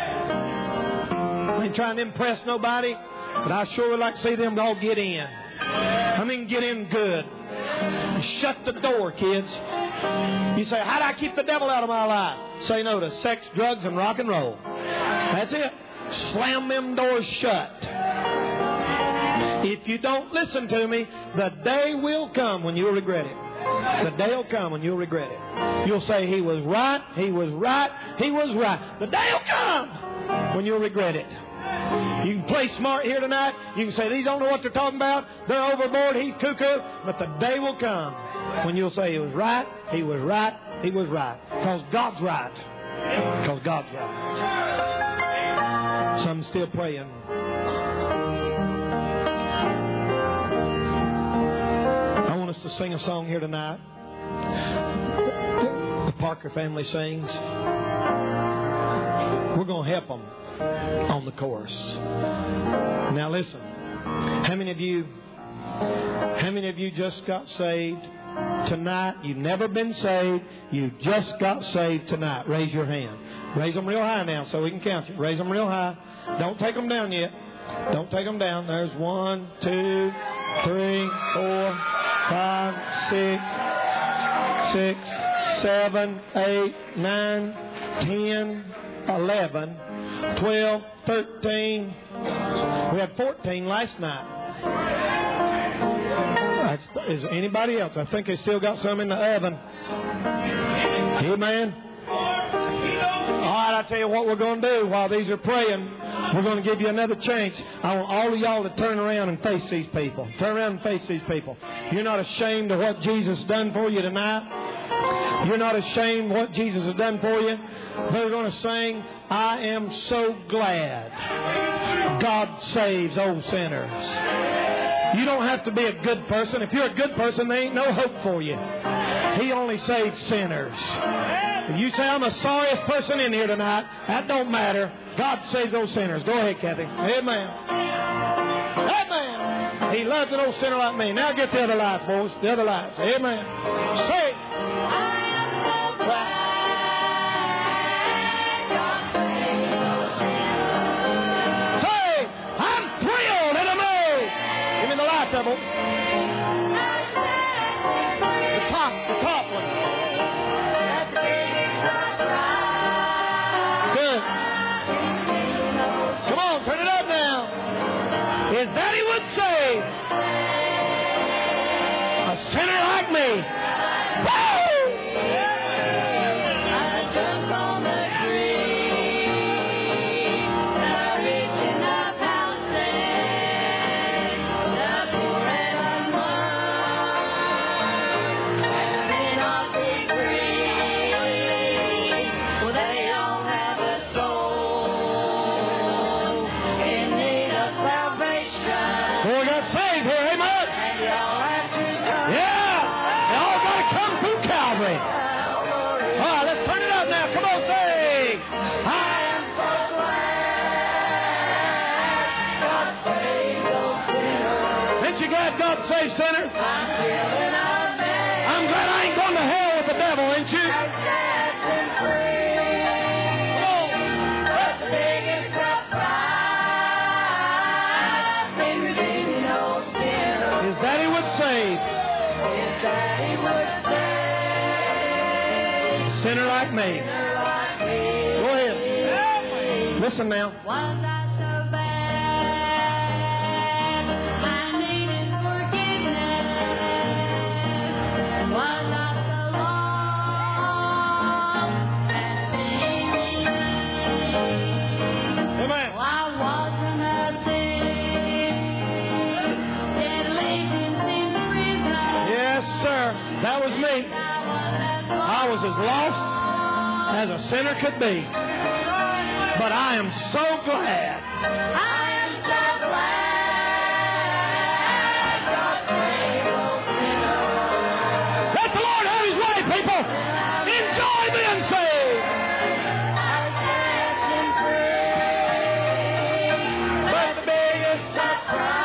I ain't trying to impress nobody, but I sure would like to see them all get in. I mean get in good. Shut the door, kids. You say, how do I keep the devil out of my life? Say no to sex, drugs, and rock and roll. That's it. Slam them doors shut. If you don't listen to me, the day will come when you'll regret it. The day will come when you'll regret it. You'll say, He was right, He was right, He was right. The day will come when you'll regret it. You can play smart here tonight. You can say, these don't know what they're talking about. They're overboard, he's cuckoo. But the day will come when you'll say, He was right, He was right, He was right. Because God's right. Because God's right. Some still praying. To sing a song here tonight. The Parker family sings. We're going to help them on the chorus. Now listen. How many of you just got saved tonight? You've never been saved. You just got saved tonight. Raise your hand. Raise them real high now so we can count you. Raise them real high. Don't take them down yet. Don't take them down. There's 1, 2, 3, 4, 5, 6, 7, 8, 9, 10, 11, 12, 13. We had 14 last night. Is anybody else? I think they still got some in the oven. Amen. All right, I tell you what we're going to do while these are praying. We're going to give you another chance. I want all of y'all to turn around and face these people. Turn around and face these people. You're not ashamed of what Jesus has done for you tonight. You're not ashamed of what Jesus has done for you. They're going to sing, I am so glad God saves old sinners. You don't have to be a good person. If you're a good person, there ain't no hope for you. He only saves sinners. If you say, I'm the sorriest person in here tonight, that don't matter. God saves those sinners. Go ahead, Kathy. Amen. Amen. He loves an old sinner like me. Now get the other lights, boys. The other lights. Amen. Say it. Say, I'm thrilled and amazed. Give me the light, double. The top one. Good. Come on, turn it up now. Is that he would say, a sinner like me. Woo! Say, sinner, I'm glad I ain't going to hell with the devil, ain't you? Is that he would save? A sinner like me. Go ahead. Listen now. That was me. I was as lost as a sinner could be. But I am so glad. I am so glad. Let the Lord have his way, people. Enjoy being saved. But the biggest surprise.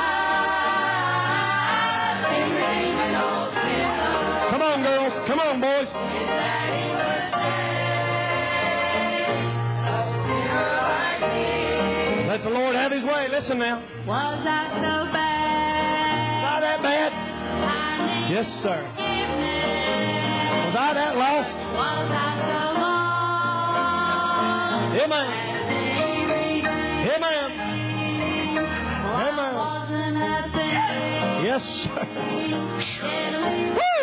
Come on, girls. Come on, boys. Let the Lord have his way. Listen now. Was I so bad? Was I that bad? Yes, sir. Was I that lost? Was I so lost? Amen. Amen. Amen. Yes, sir. Woo!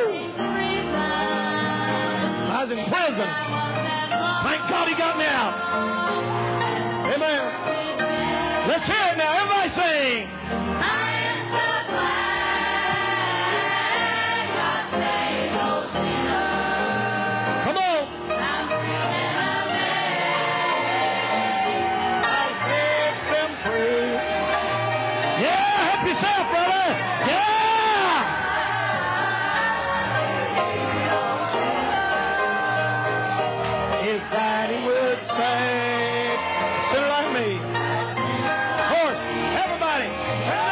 I was in prison. Thank God he got me out. Amen. Let's hear it now. Everybody sing. I am so glad God saved those sinners. Come on. I'm thrilled and amazed. I set them free. Yeah, help yourself, brother. Yeah. If that he would save a sinner like me. Of course, everybody.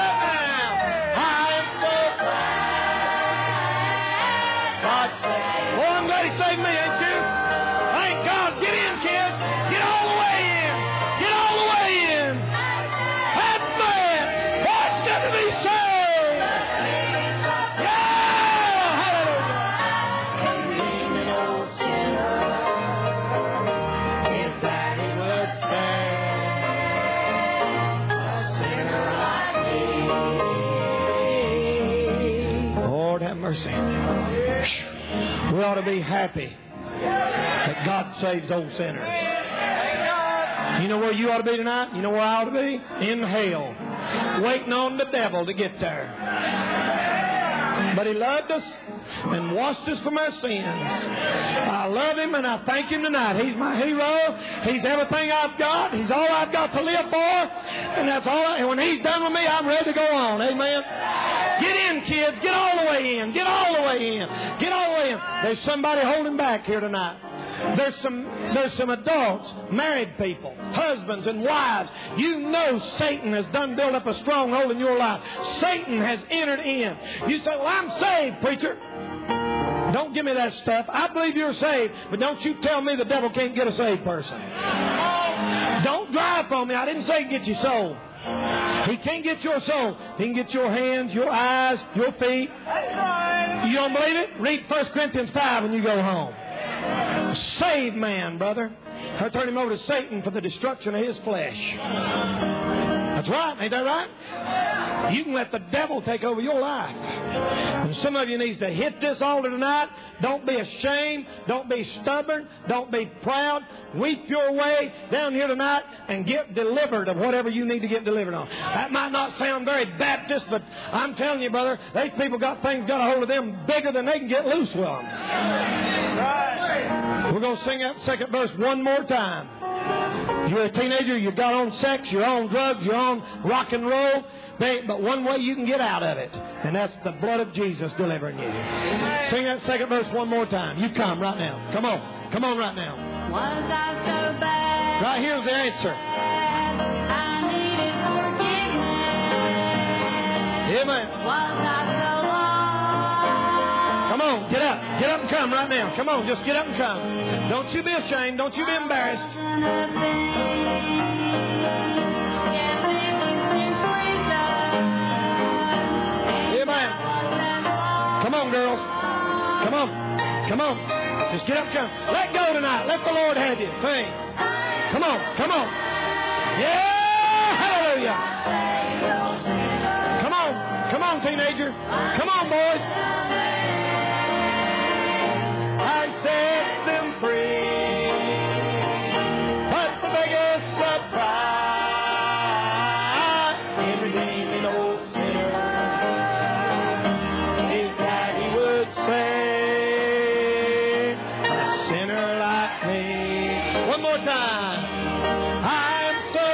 mercy. We ought to be happy that God saves old sinners. You know where you ought to be tonight? You know where I ought to be? In hell. Waiting on the devil to get there. But He loved us and washed us from our sins. I love Him and I thank Him tonight. He's my hero. He's everything I've got. He's all I've got to live for. And that's all. And when He's done with me, I'm ready to go on. Amen. Get in, kids. Get all the way in. Get all the way in. Get all the way in. There's somebody holding back here tonight. There's some adults, married people, husbands and wives. You know Satan has done build up a stronghold in your life. Satan has entered in. You say, well, I'm saved, preacher. Don't give me that stuff. I believe you're saved, but don't you tell me the devil can't get a saved person. Don't drive on me. I didn't say get your soul. He can't get your soul. He can get your hands, your eyes, your feet. You don't believe it? Read 1 Corinthians 5 when you go home. Saved man, brother. I turn him over to Satan for the destruction of his flesh. That's right. Ain't that right? You can let the devil take over your life. And some of you needs to hit this altar tonight. Don't be ashamed. Don't be stubborn. Don't be proud. Weep your way down here tonight and get delivered of whatever you need to get delivered on. That might not sound very Baptist, but I'm telling you, brother, these people got things got a hold of them bigger than they can get loose with them. We're going to sing that second verse one more time. You're a teenager, you got on sex, you're on drugs, you're on rock and roll. But one way you can get out of it, and that's the blood of Jesus delivering you. Sing that second verse one more time. You come right now. Come on. Come on right now. Was I so bad? Right here's the answer. I needed forgiveness. Amen. Was I so lost? Come on, get up. Get up and come right now. Come on, just get up and come. Don't you be ashamed. Don't you be embarrassed. Amen. Come on, girls. Come on. Come on. Just get up and come. Let go tonight. Let the Lord have you. Sing. Come on. Come on. Yeah. Hallelujah. Come on. Come on, teenager. Come on, boys. I set them free. But the biggest surprise in redeeming old sinner is that He would save a sinner like me. One more time. I'm so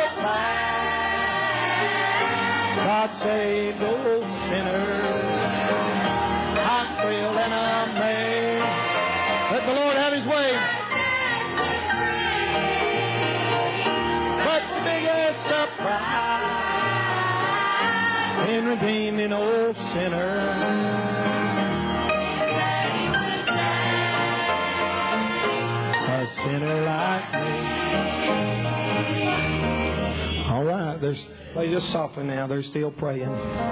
glad God saves old sinners. I'm thrilled and amazed. Let the Lord have His way. But the biggest surprise in redeeming old sinner a sinner like me. All right, play just softly now. They're still praying.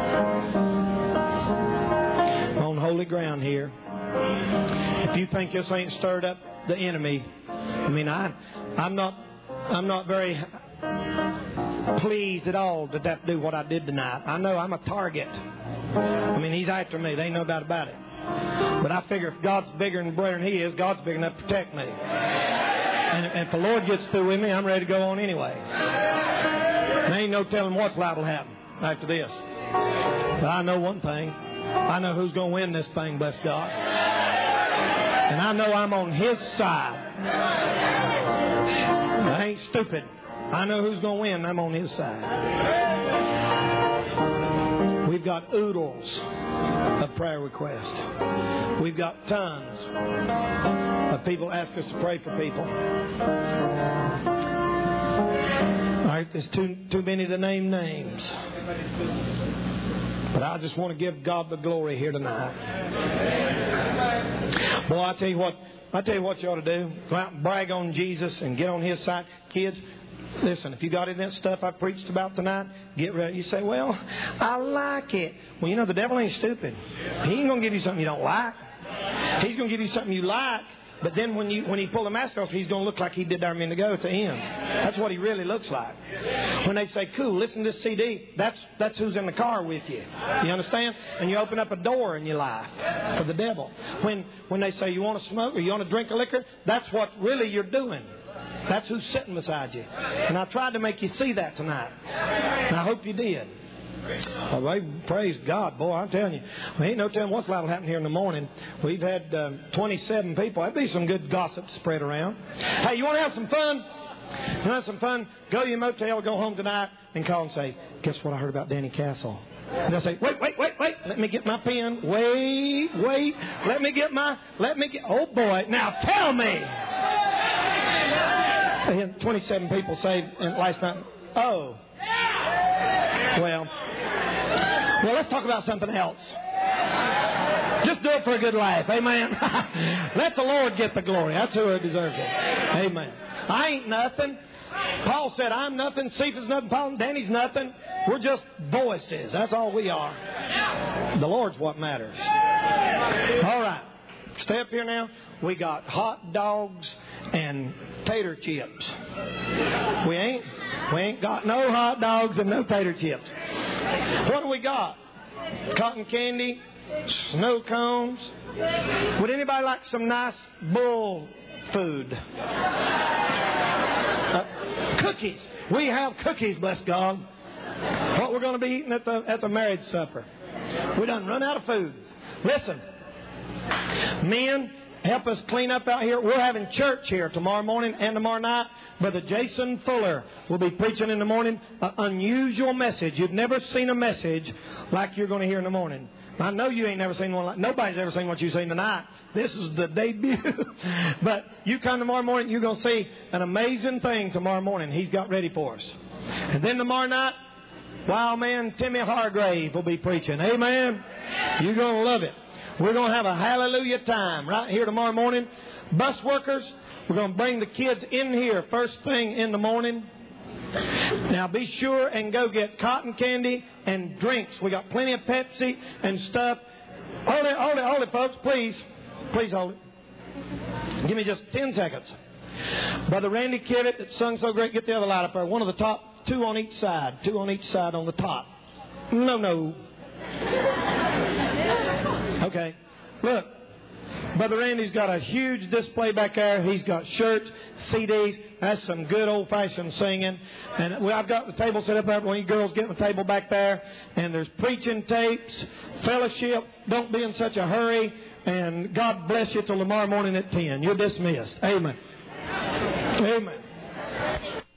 On holy ground here. If you think this ain't stirred up the enemy, I mean, I'm not very pleased at all to do what I did tonight. I know I'm a target. I mean, he's after me. There ain't no doubt about it. But I figure if God's bigger and better than He is, God's big enough to protect me. And if the Lord gets through with me, I'm ready to go on anyway. There ain't no telling what's liable to happen after this. But I know one thing. I know who's going to win this thing, bless God. And I know I'm on His side. I ain't stupid. I know who's going to win. I'm on His side. We've got oodles of prayer requests. We've got tons of people ask us to pray for people. All right, there's too many to name names. But I just want to give God the glory here tonight. Boy, I tell you what you ought to do. Go out and brag on Jesus and get on His side. Kids, listen, if you got any of that stuff I preached about tonight, get ready. You say, well, I like it. Well, you know, the devil ain't stupid. He ain't going to give you something you don't like. He's going to give you something you like But then when you pull the mask off, he's going to look like he did there a minute ago at the end. That's what he really looks like. When they say, cool, listen to this CD, that's who's in the car with you. You understand? And you open up a door and you lie for the devil. When they say you want to smoke or you want to drink a liquor, that's what really you're doing. That's who's sitting beside you. And I tried to make you see that tonight. And I hope you did. Well, praise God, boy, I'm telling you. Well, ain't no telling what's liable to happen here in the morning. We've had 27 people. That'd be some good gossip spread around. Hey, you want to have some fun? You want to have some fun? Go to your motel, go home tonight, and call and say, guess what I heard about Danny Castle? And they'll say, wait. Let me get my pen. Wait. Oh, boy. Now, tell me. And 27 people saved last night. Oh. Well, let's talk about something else. Just do it for a good laugh. Amen. Let the Lord get the glory. That's who deserves it. Amen. I ain't nothing. Paul said, I'm nothing. Cephas nothing. Paul and Danny's nothing. We're just voices. That's all we are. The Lord's what matters. All right. Stay up here now. We got hot dogs and tater chips. We ain't got no hot dogs and no tater chips. What do we got? Cotton candy, snow cones. Would anybody like some nice bull food? Cookies. We have cookies, bless God. What we're going to be eating at the marriage supper. We done run out of food. Listen, men, help us clean up out here. We're having church here tomorrow morning and tomorrow night. Brother Jason Fuller will be preaching in the morning. An unusual message. You've never seen a message like you're going to hear in the morning. I know you ain't never seen one like. Nobody's ever seen what you've seen tonight. This is the debut. But you come tomorrow morning, you're going to see an amazing thing tomorrow morning He's got ready for us. And then tomorrow night, wild man Timmy Hargrave will be preaching. Amen. You're going to love it. We're going to have a hallelujah time right here tomorrow morning. Bus workers, we're going to bring the kids in here first thing in the morning. Now be sure and go get cotton candy and drinks. We got plenty of Pepsi and stuff. Hold it, folks, please. Please hold it. Give me just 10 seconds. Brother Randy Kivett that sung so great, get the other light up there. One of the top, two on each side on the top. No. Okay. Look, Brother Randy's got a huge display back there. He's got shirts, CDs. That's some good old-fashioned singing. And I've got the table set up there. One of you girls get the table back there. And there's preaching tapes, fellowship. Don't be in such a hurry. And God bless you till tomorrow morning at 10. You're dismissed. Amen. Amen.